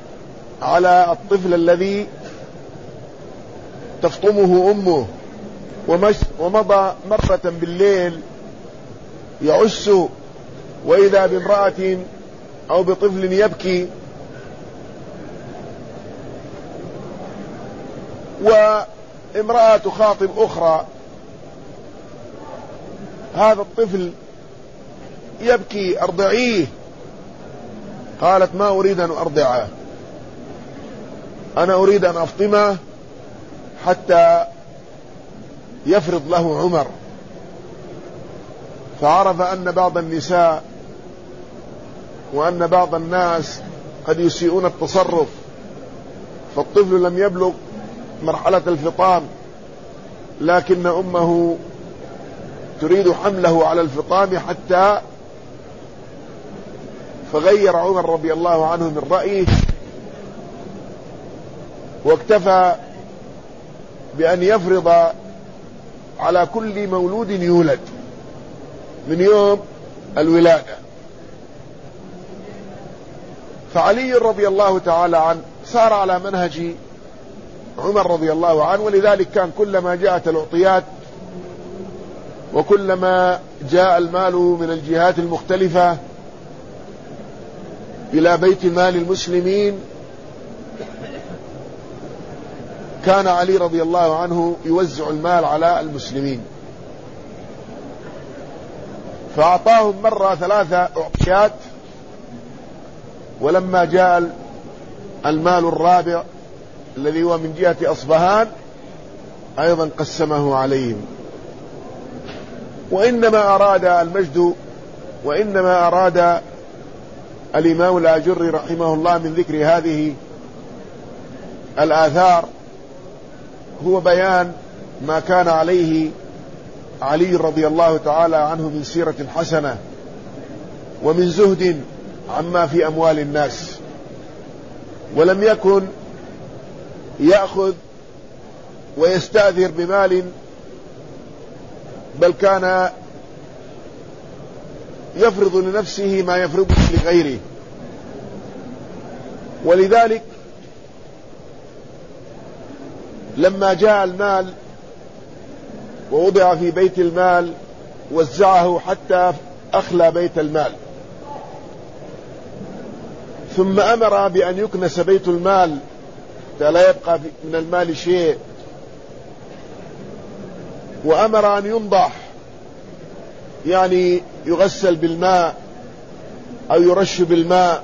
على الطفل الذي تفطمه أمه ومش ومضى مرة بالليل يعس، وإذا بامرأة أو بطفل يبكي، وامرأة تخاطب أخرى، هذا الطفل يبكي أرضعيه. قالت ما أريد أن أرضعه، أنا أريد أن أفطمه حتى يفرض له عمر. فعرف أن بعض النساء وأن بعض الناس قد يسيئون التصرف، فالطفل لم يبلغ مرحلة الفطام، لكن أمه تريد حمله على الفطام حتى، فغير عمر رضي الله عنه من رأيه، واكتفى بأن يفرض على كل مولود يولد من يوم الولادة. فعلي رضي الله تعالى عنه سار على منهج عمر رضي الله عنه، ولذلك كان كلما جاءت الأعطيات وكلما جاء المال من الجهات المختلفة إلى بيت مال المسلمين كان علي رضي الله عنه يوزع المال على المسلمين. فأعطاهم مرة ثلاثة أعطيات، ولما جاء المال الرابع الذي هو من جهة أصبهان أيضا قسمه عليهم. وإنما أراد المجد وإنما أراد الإمام الآجري رحمه الله من ذكر هذه الآثار هو بيان ما كان عليه علي رضي الله تعالى عنه من سيرة حسنة ومن زهد عما في أموال الناس، ولم يكن يأخذ ويستأثر بمال، بل كان يفرض لنفسه ما يفرضه لغيره. ولذلك لما جاء المال ووضع في بيت المال وزعه حتى أخلى بيت المال، ثم أمر بأن يكنس بيت المال حتى لا يبقى من المال شيء، وأمر أن ينضح، يعني يغسل بالماء أو يرش بالماء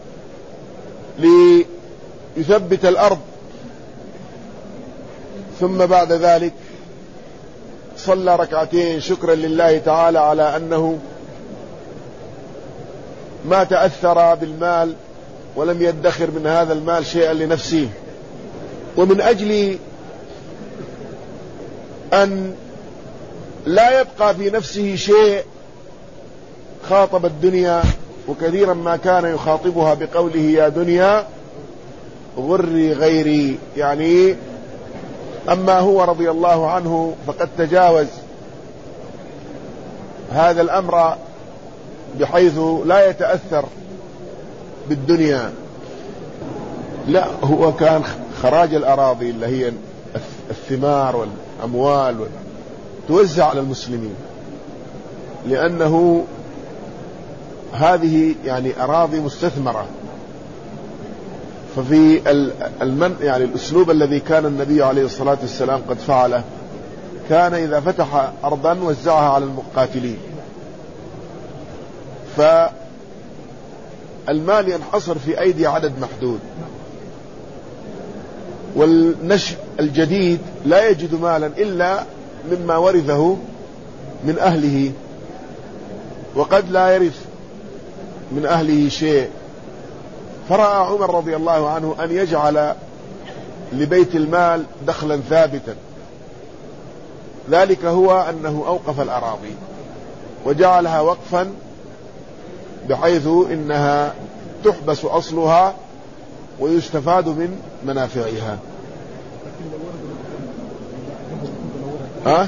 ليثبت الأرض. ثم بعد ذلك صلى ركعتين شكرا لله تعالى على أنه ما تأثر بالمال ولم يدخر من هذا المال شيئا لنفسه. ومن أجل أن لا يبقى في نفسه شيء خاطب الدنيا، وكثيرا ما كان يخاطبها بقوله يا دنيا غري غيري، يعني أما هو رضي الله عنه فقد تجاوز هذا الأمر بحيث لا يتأثر بالدنيا. لا، هو كان خراج الأراضي اللي هي الثمار والأموال توزع على المسلمين، لأنه هذه يعني أراضي مستثمرة. ففي المن يعني الأسلوب الذي كان النبي عليه الصلاة والسلام قد فعله، كان إذا فتح أرضا وزعها على المقاتلين، فالمال ينحصر في أيدي عدد محدود، والنشء الجديد لا يجد مالا إلا مما ورثه من أهله، وقد لا يرث من أهله شيء. فرأى عمر رضي الله عنه أن يجعل لبيت المال دخلا ثابتا، ذلك هو أنه أوقف الأراضي وجعلها وقفا بحيث إنها تحبس أصلها ويستفاد من منافعها. ها؟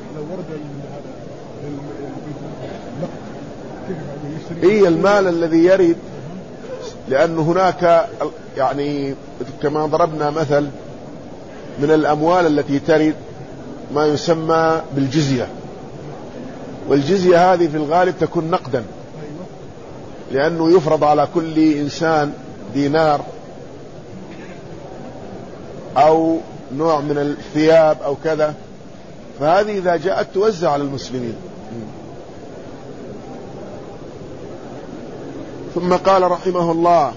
هي المال الذي يرد، لأن هناك يعني كما ضربنا مثل من الأموال التي ترد ما يسمى بالجزية، والجزية هذه في الغالب تكون نقدا، لأنه يفرض على كل إنسان دينار أو نوع من الثياب أو كذا، فهذه إذا جاءت توزع على المسلمين. ثم قال رحمه الله: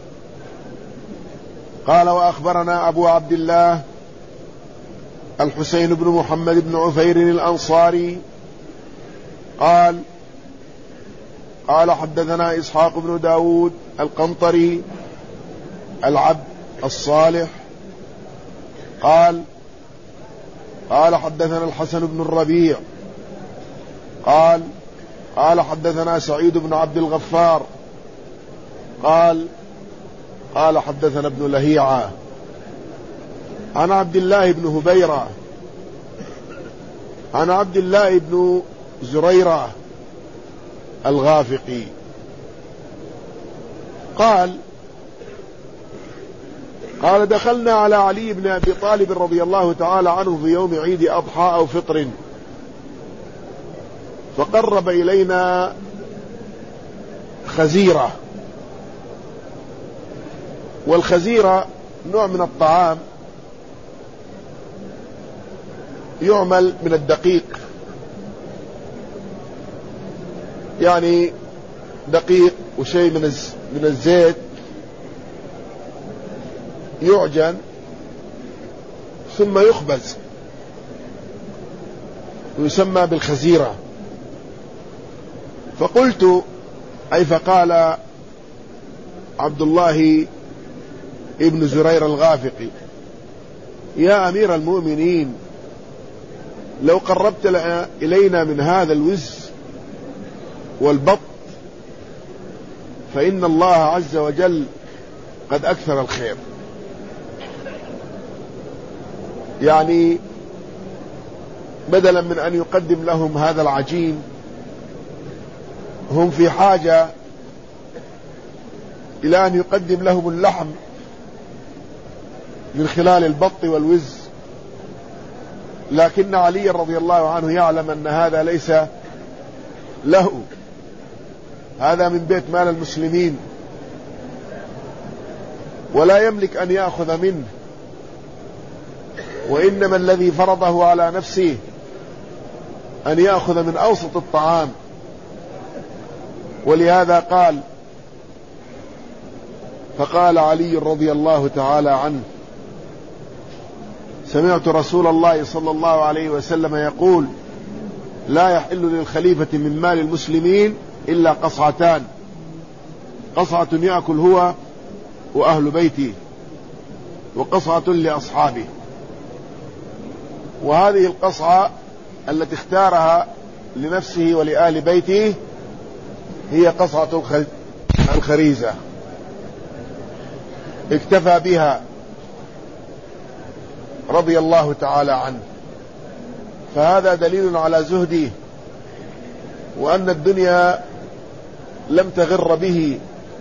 قال: وأخبرنا أبو عبد الله الحسين بن محمد بن عفير الأنصاري قال: قال حدثنا إسحاق بن داود القنطري العبد الصالح قال: قال حدثنا الحسن بن الربيع قال: قال حدثنا سعيد بن عبد الغفار قال: قال حدثنا ابن لهيعة عن عبد الله بن هبيرة عن عبد الله بن زريرة الغافقي قال: قال: دخلنا على علي بن أبي طالب رضي الله تعالى عنه في يوم عيد أضحى أو فطر، فقرب إلينا خزيرة، والخزيرة نوع من الطعام يعمل من الدقيق، يعني دقيق وشيء من من الزيت يعجن ثم يخبز ويسمى بالخزيرة. فقلت، أي فقال عبد الله ابن زرير الغافقي: يا أمير المؤمنين، لو قربت إلينا من هذا الوز والبط فإن الله عز وجل قد أكثر الخير. يعني بدلا من أن يقدم لهم هذا العجين، هم في حاجة إلى أن يقدم لهم اللحم من خلال البط والوز، لكن علي رضي الله عنه يعلم أن هذا ليس له، هذا من بيت مال المسلمين ولا يملك أن يأخذ منه، وإنما الذي فرضه على نفسه أن يأخذ من أوسط الطعام. ولهذا قال، فقال علي رضي الله تعالى عنه: سمعت رسول الله صلى الله عليه وسلم يقول: لا يحل للخليفة من مال المسلمين إلا قصعتان، قصعة يأكل هو وأهل بيته، وقصعة لأصحابه. وهذه القصعة التي اختارها لنفسه ولآل بيته هي قصعة الخريزة، اكتفى بها رضي الله تعالى عنه. فهذا دليل على زهده، وأن الدنيا لم تغر به،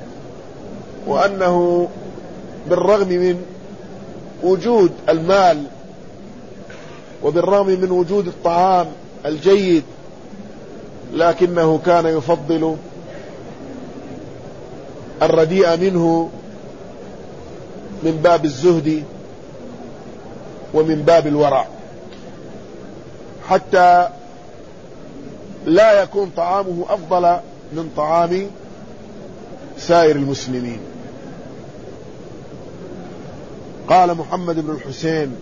وأنه بالرغم من وجود المال وبالرغم من وجود الطعام الجيد، لكنه كان يفضل الرديء منه من باب الزهد ومن باب الورع، حتى لا يكون طعامه أفضل من طعام سائر المسلمين. قال محمد بن الحسين: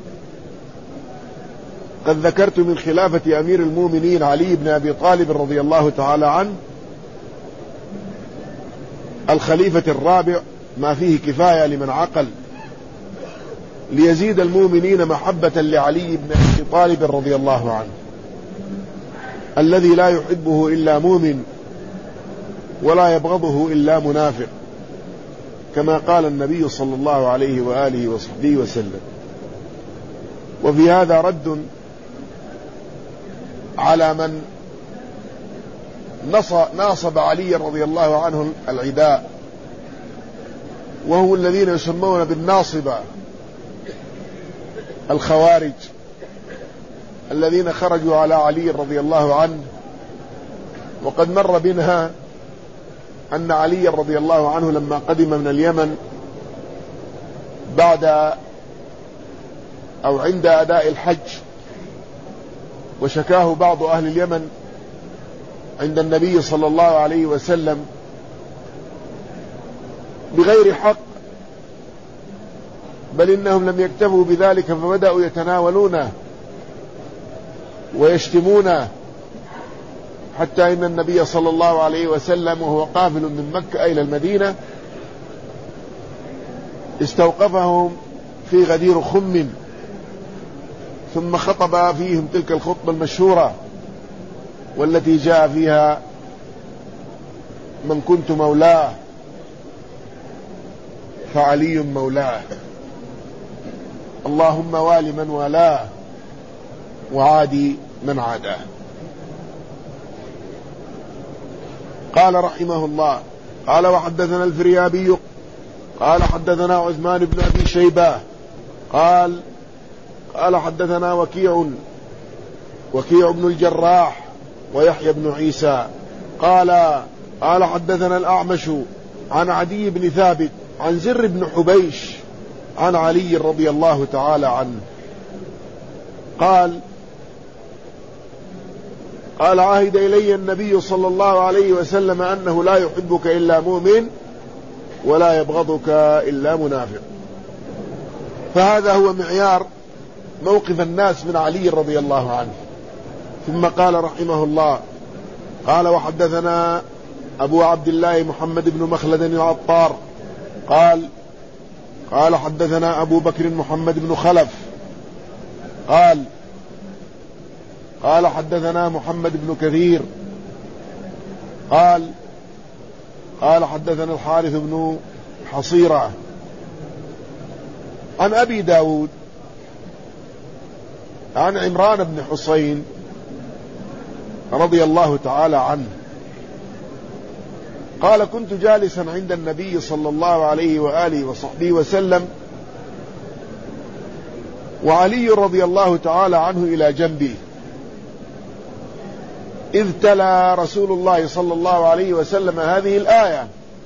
قد ذكرت من خلافة أمير المؤمنين علي بن أبي طالب رضي الله تعالى عنه الخليفة الرابع ما فيه كفاية لمن عقل، ليزيد المؤمنين محبة لعلي بن أبي طالب رضي الله عنه، الذي لا يحبه إلا مؤمن ولا يبغضه إلا منافق، كما قال النبي صلى الله عليه وآله وصحبه وسلم. وفي هذا رد على من ناصب علي رضي الله عنه العداء، وهم الذين يسمون بالناصبة، الخوارج الذين خرجوا على علي رضي الله عنه. وقد مر بنا أن علي رضي الله عنه لما قدم من اليمن بعد أو عند أداء الحج وشكاه بعض أهل اليمن عند النبي صلى الله عليه وسلم بغير حق، بل إنهم لم يكتفوا بذلك فبدأوا يتناولونه ويشتمونه، حتى إن النبي صلى الله عليه وسلم وهو قافل من مكة إلى المدينة استوقفهم في غدير خم، ثم خطب فيهم تلك الخطبة المشهورة والتي جاء فيها: من كنت مولاه فعلي مولاه، اللهم وال من والاه وعادي من عاداه. قال رحمه الله: قال وحدثنا الفريابي قال حدثنا عثمان بن أبي شيبة قال قال حدثنا وكيع وكيع بن الجراح ويحيى بن عيسى قال قال حدثنا الأعمش عن عدي بن ثابت عن زر بن حبيش عن علي رضي الله تعالى عنه قال قال عهد إلي النبي صلى الله عليه وسلم أنه لا يحبك إلا مؤمن ولا يبغضك إلا منافق. فهذا هو معيار موقف الناس من علي رضي الله عنه. ثم قال رحمه الله: قال وحدثنا أبو عبد الله محمد بن مخلد العطار قال قال حدثنا أبو بكر محمد بن خلف قال قال حدثنا محمد بن كثير قال قال حدثنا الحارث بن حصيرة عن أبي داود عن عمران بن حسين رضي الله تعالى عنه قال: كنت جالسا عند النبي صلى الله عليه وآله وصحبه وسلم وعلي رضي الله تعالى عنه إلى جنبي، إذ تلا رسول الله صلى الله عليه وسلم هذه الآية: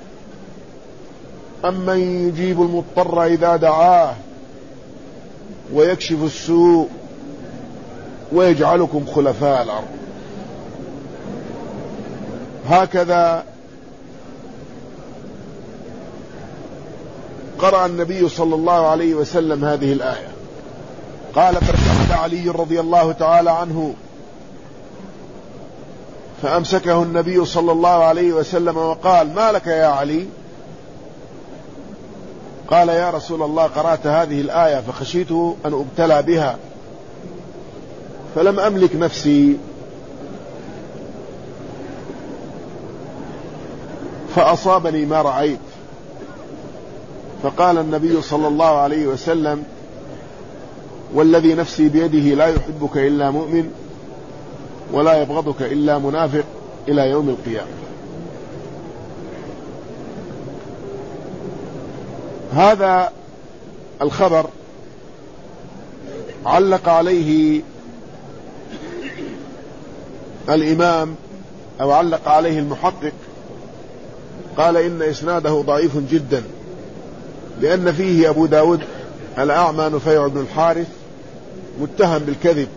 أمن يجيب المضطر إذا دعاه ويكشف السوء ويجعلكم خلفاء الأرض. هكذا قرأ النبي صلى الله عليه وسلم هذه الآية. قال: فارتحل علي رضي الله تعالى عنه فأمسكه النبي صلى الله عليه وسلم وقال: ما لك يا علي؟ قال: يا رسول الله، قرأت هذه الآية فخشيت أن أبتلى بها فلم أملك نفسي فأصابني ما رأيت. فقال النبي صلى الله عليه وسلم: والذي نفسي بيده لا يحبك إلا مؤمن ولا يبغضك إلا منافق إلى يوم القيامة. هذا الخبر علق عليه الإمام أو علق عليه المحقق، قال: إن إسناده ضعيف جدا، لأن فيه أبو داود الأعمى نفيع بن الحارث متهم بالكذب،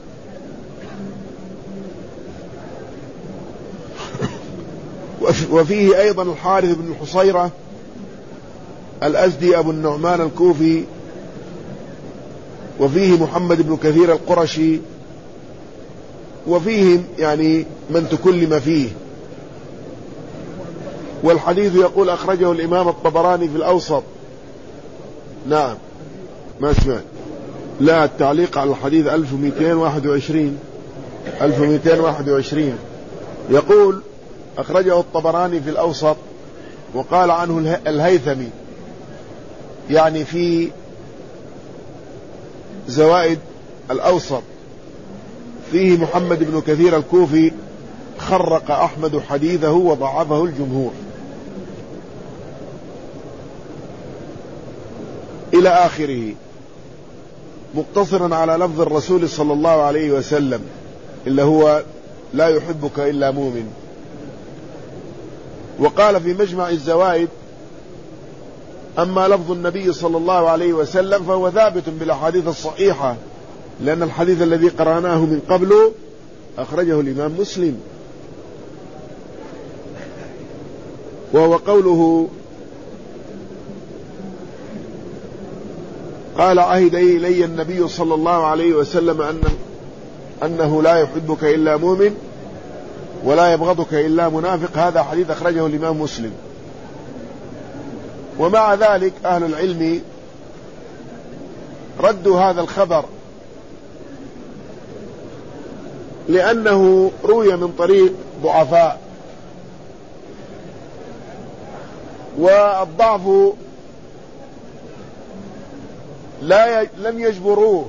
وفيه أيضا الحارث بن الحصيرة الأزدي أبو النعمان الكوفي، وفيه محمد بن كثير القرشي، وفيهم يعني من تكلم فيه. والحديث يقول أخرجه الإمام الطبراني في الأوسط. نعم، ما سمعت. لا، التعليق على الحديث ألف ومئتين وواحد وعشرين ألف ومئتين وواحد وعشرين يقول أخرجه الطبراني في الأوسط، وقال عنه الهيثمي يعني في زوائد الأوسط، فيه محمد بن كثير الكوفي خرق أحمد حديثه وضعفه الجمهور إلى آخره. مقتصرا على لفظ الرسول صلى الله عليه وسلم اللي هو لا يحبك إلا مؤمن. وقال في مجمع الزوائد: أما لفظ النبي صلى الله عليه وسلم فهو ثابت بالأحاديث الصحيحة، لأن الحديث الذي قرأناه من قبل أخرجه الإمام مسلم، وهو قوله: قال عهد إلي النبي صلى الله عليه وسلم أنه, أنه لا يحبك إلا مؤمن ولا يبغضك إلا منافق. هذا حديث أخرجه الإمام مسلم. ومع ذلك أهل العلم ردوا هذا الخبر لأنه روي من طريق ضعفاء، والضعف لا ي... لم يجبروه.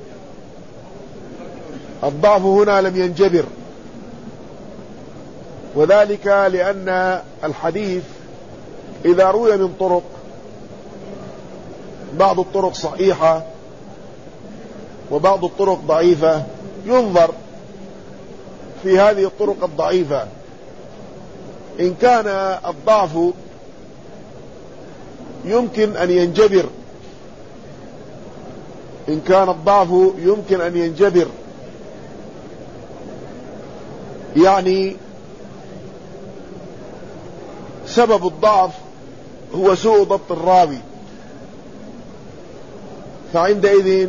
الضعف هنا لم ينجبر، وذلك لأن الحديث إذا روي من طرق، بعض الطرق صحيحة وبعض الطرق ضعيفة، ينظر في هذه الطرق الضعيفة. إن كان الضعف يمكن أن ينجبر إن كان الضعف يمكن أن ينجبر يعني سبب الضعف هو سوء ضبط الراوي، فعندئذ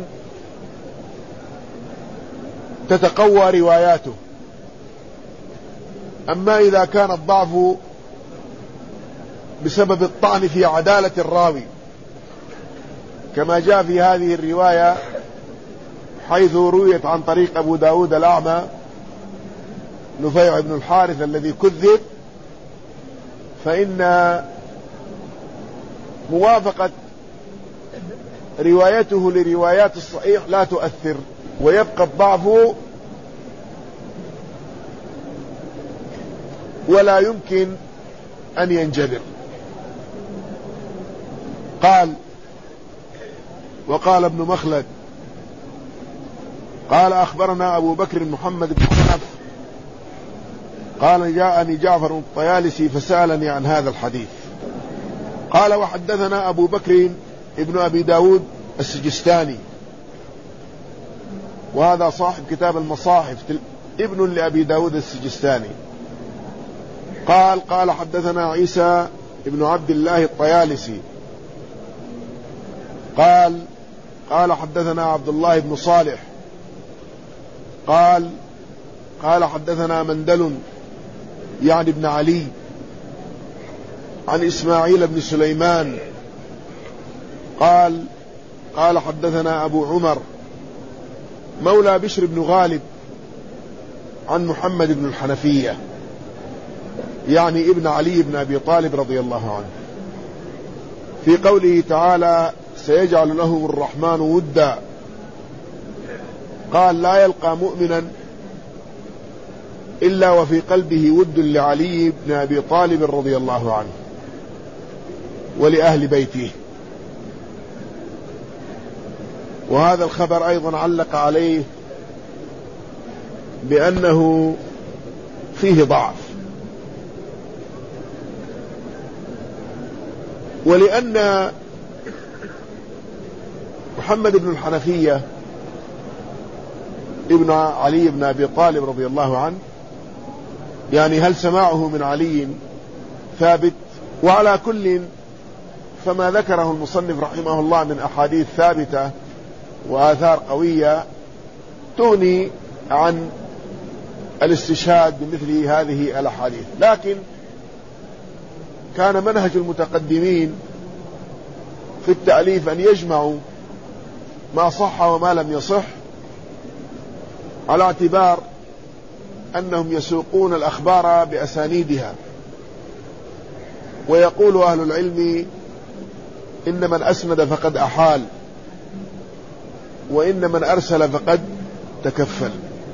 تتقوى رواياته. أما إذا كان الضعف بسبب الطعن في عدالة الراوي كما جاء في هذه الرواية حيث رويت عن طريق أبو داود الأعمى نفيع بن الحارث الذي كذب، فإن موافقة روايته لروايات الصحيح لا تؤثر، ويبقى الضعف ولا يمكن أن ينجبر. قال: وقال ابن مخلد قال: أخبرنا أبو بكر محمد بن حنف قال: جاءني جعفر الطيالسي فسألني عن هذا الحديث. قال: وحدثنا أبو بكر ابن أبي داود السجستاني، وهذا صاحب كتاب المصاحف، ابن لأبي داود السجستاني. قال: قال حدثنا عيسى ابن عبد الله الطيالسي قال: قال حدثنا عبد الله بن صالح قال: قال حدثنا مندل يعني ابن علي عن إسماعيل بن سليمان قال: قال حدثنا أبو عمر مولى بشر بن غالب عن محمد بن الحنفية يعني ابن علي بن أبي طالب رضي الله عنه، في قوله تعالى: سيجعل لهم الرحمن ودا. قال: لا يلقى مؤمنا إلا وفي قلبه ود لعلي بن أبي طالب رضي الله عنه ولأهل بيته. وهذا الخبر أيضا علق عليه بأنه فيه ضعف، ولأن محمد بن الحنفية ابن علي بن أبي طالب رضي الله عنه يعني هل سماعه من علي ثابت؟ وعلى كل فما ذكره المصنف رحمه الله من أحاديث ثابتة وآثار قوية تغني عن الاستشهاد بمثل هذه الأحاديث. لكن كان منهج المتقدمين في التأليف أن يجمعوا ما صح وما لم يصح، على اعتبار أنهم يسوقون الأخبار بأسانيدها. ويقول أهل العلم: إن من أسند فقد أحال، وإن من أرسل فقد تكفل.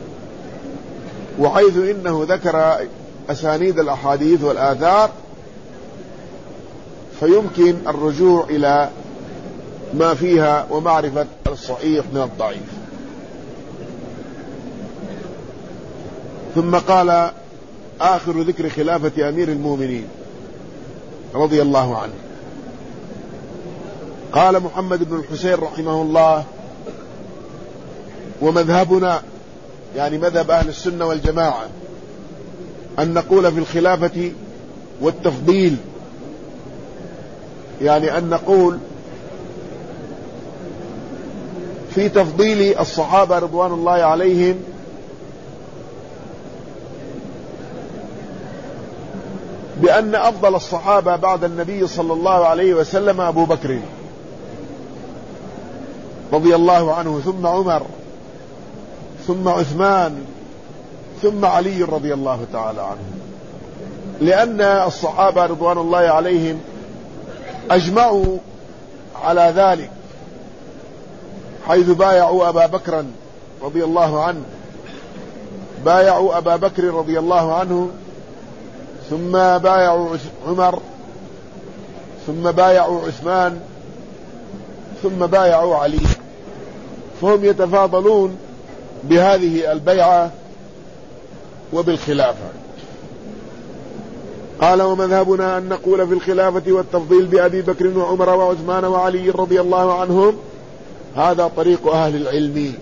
وحيث إنه ذكر أسانيد الأحاديث والآثار فيمكن الرجوع إلى ما فيها ومعرفة الصحيح من الضعيف. ثم قال آخر ذكر خلافة أمير المؤمنين رضي الله عنه، قال محمد بن الحسين رحمه الله: ومذهبنا، يعني مذهب أهل السنة والجماعة، أن نقول في الخلافة والتفضيل، يعني أن نقول في تفضيل الصحابة رضوان الله عليهم بأن أفضل الصحابة بعد النبي صلى الله عليه وسلم أبو بكر رضي الله عنه، ثم عمر، ثم عثمان، ثم علي رضي الله تعالى عنه، لأن الصحابة رضوان الله عليهم أجمعوا على ذلك، حيث بايعوا أبا بكر رضي الله عنه، بايعوا أبا بكر رضي الله عنه، ثم بايعوا عمر، ثم بايعوا عثمان، ثم بايعوا علي، فهم يتفاضلون بهذه البيعة وبالخلافة. قال: ومذهبنا أن نقول في الخلافة والتفضيل بأبي بكر وعمر وعثمان وعلي رضي الله عنهم، هذا طريق أهل العلم.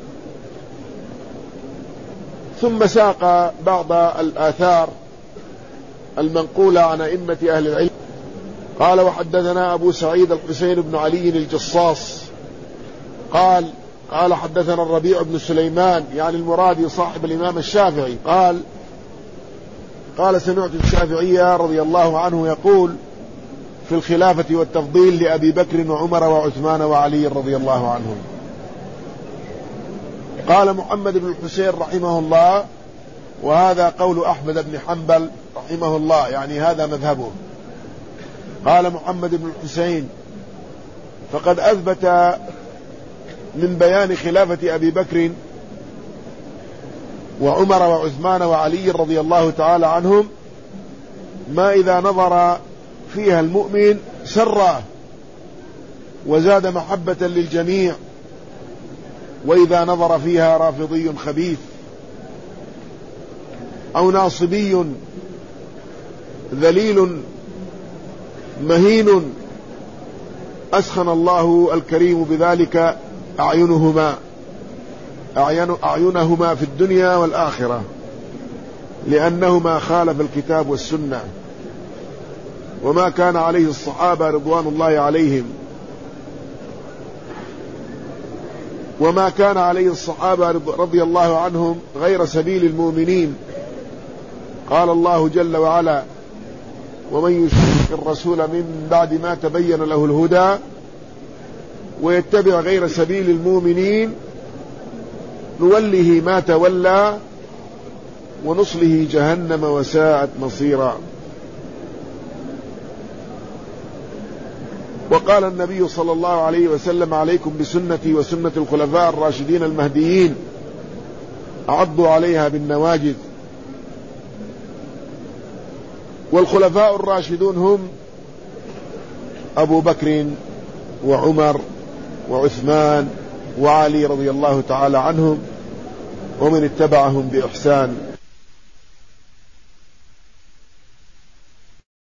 ثم ساق بعض الآثار المنقولة عن أئمة أهل العلم. قال: وحدثنا أبو سعيد الحسين بن علي الجصاص قال قال حدثنا الربيع بن سليمان، يعني المرادي صاحب الإمام الشافعي، قال قال سمعت الشافعي رضي الله عنه يقول في الخلافة والتفضيل لأبي بكر وعمر وعثمان وعلي رضي الله عنهم. قال محمد بن الحسين رحمه الله: وهذا قول أحمد بن حنبل رحمه الله، يعني هذا مذهبه. قال محمد بن الحسين: فقد أثبت من بيان خلافة أبي بكر وعمر وعثمان وعلي رضي الله تعالى عنهم ما إذا نظر فيها المؤمن سرّه وزاد محبة للجميع، وإذا نظر فيها رافضي خبيث أو ناصبي ذليل مهين أسخن الله الكريم بذلك أعينهما أعينهما في الدنيا والآخرة، لأنهما خالف الكتاب والسنة وما كان عليه الصحابة رضوان الله عليهم وما كان عليه الصحابة رضي الله عنهم غير سبيل المؤمنين. قال الله جل وعلا: ومن يشرك الرسول من بعد ما تبين له الهدى ويتبع غير سبيل المؤمنين نوله ما تولى ونصله جهنم وساءت مصيرا. وقال النبي صلى الله عليه وسلم: عليكم بسنتي وسنة الخلفاء الراشدين المهديين، عضوا عليها بالنواجذ. والخلفاء الراشدون هم أبو بكر وعمر وعثمان وعلي رضي الله تعالى عنهم ومن اتبعهم بإحسان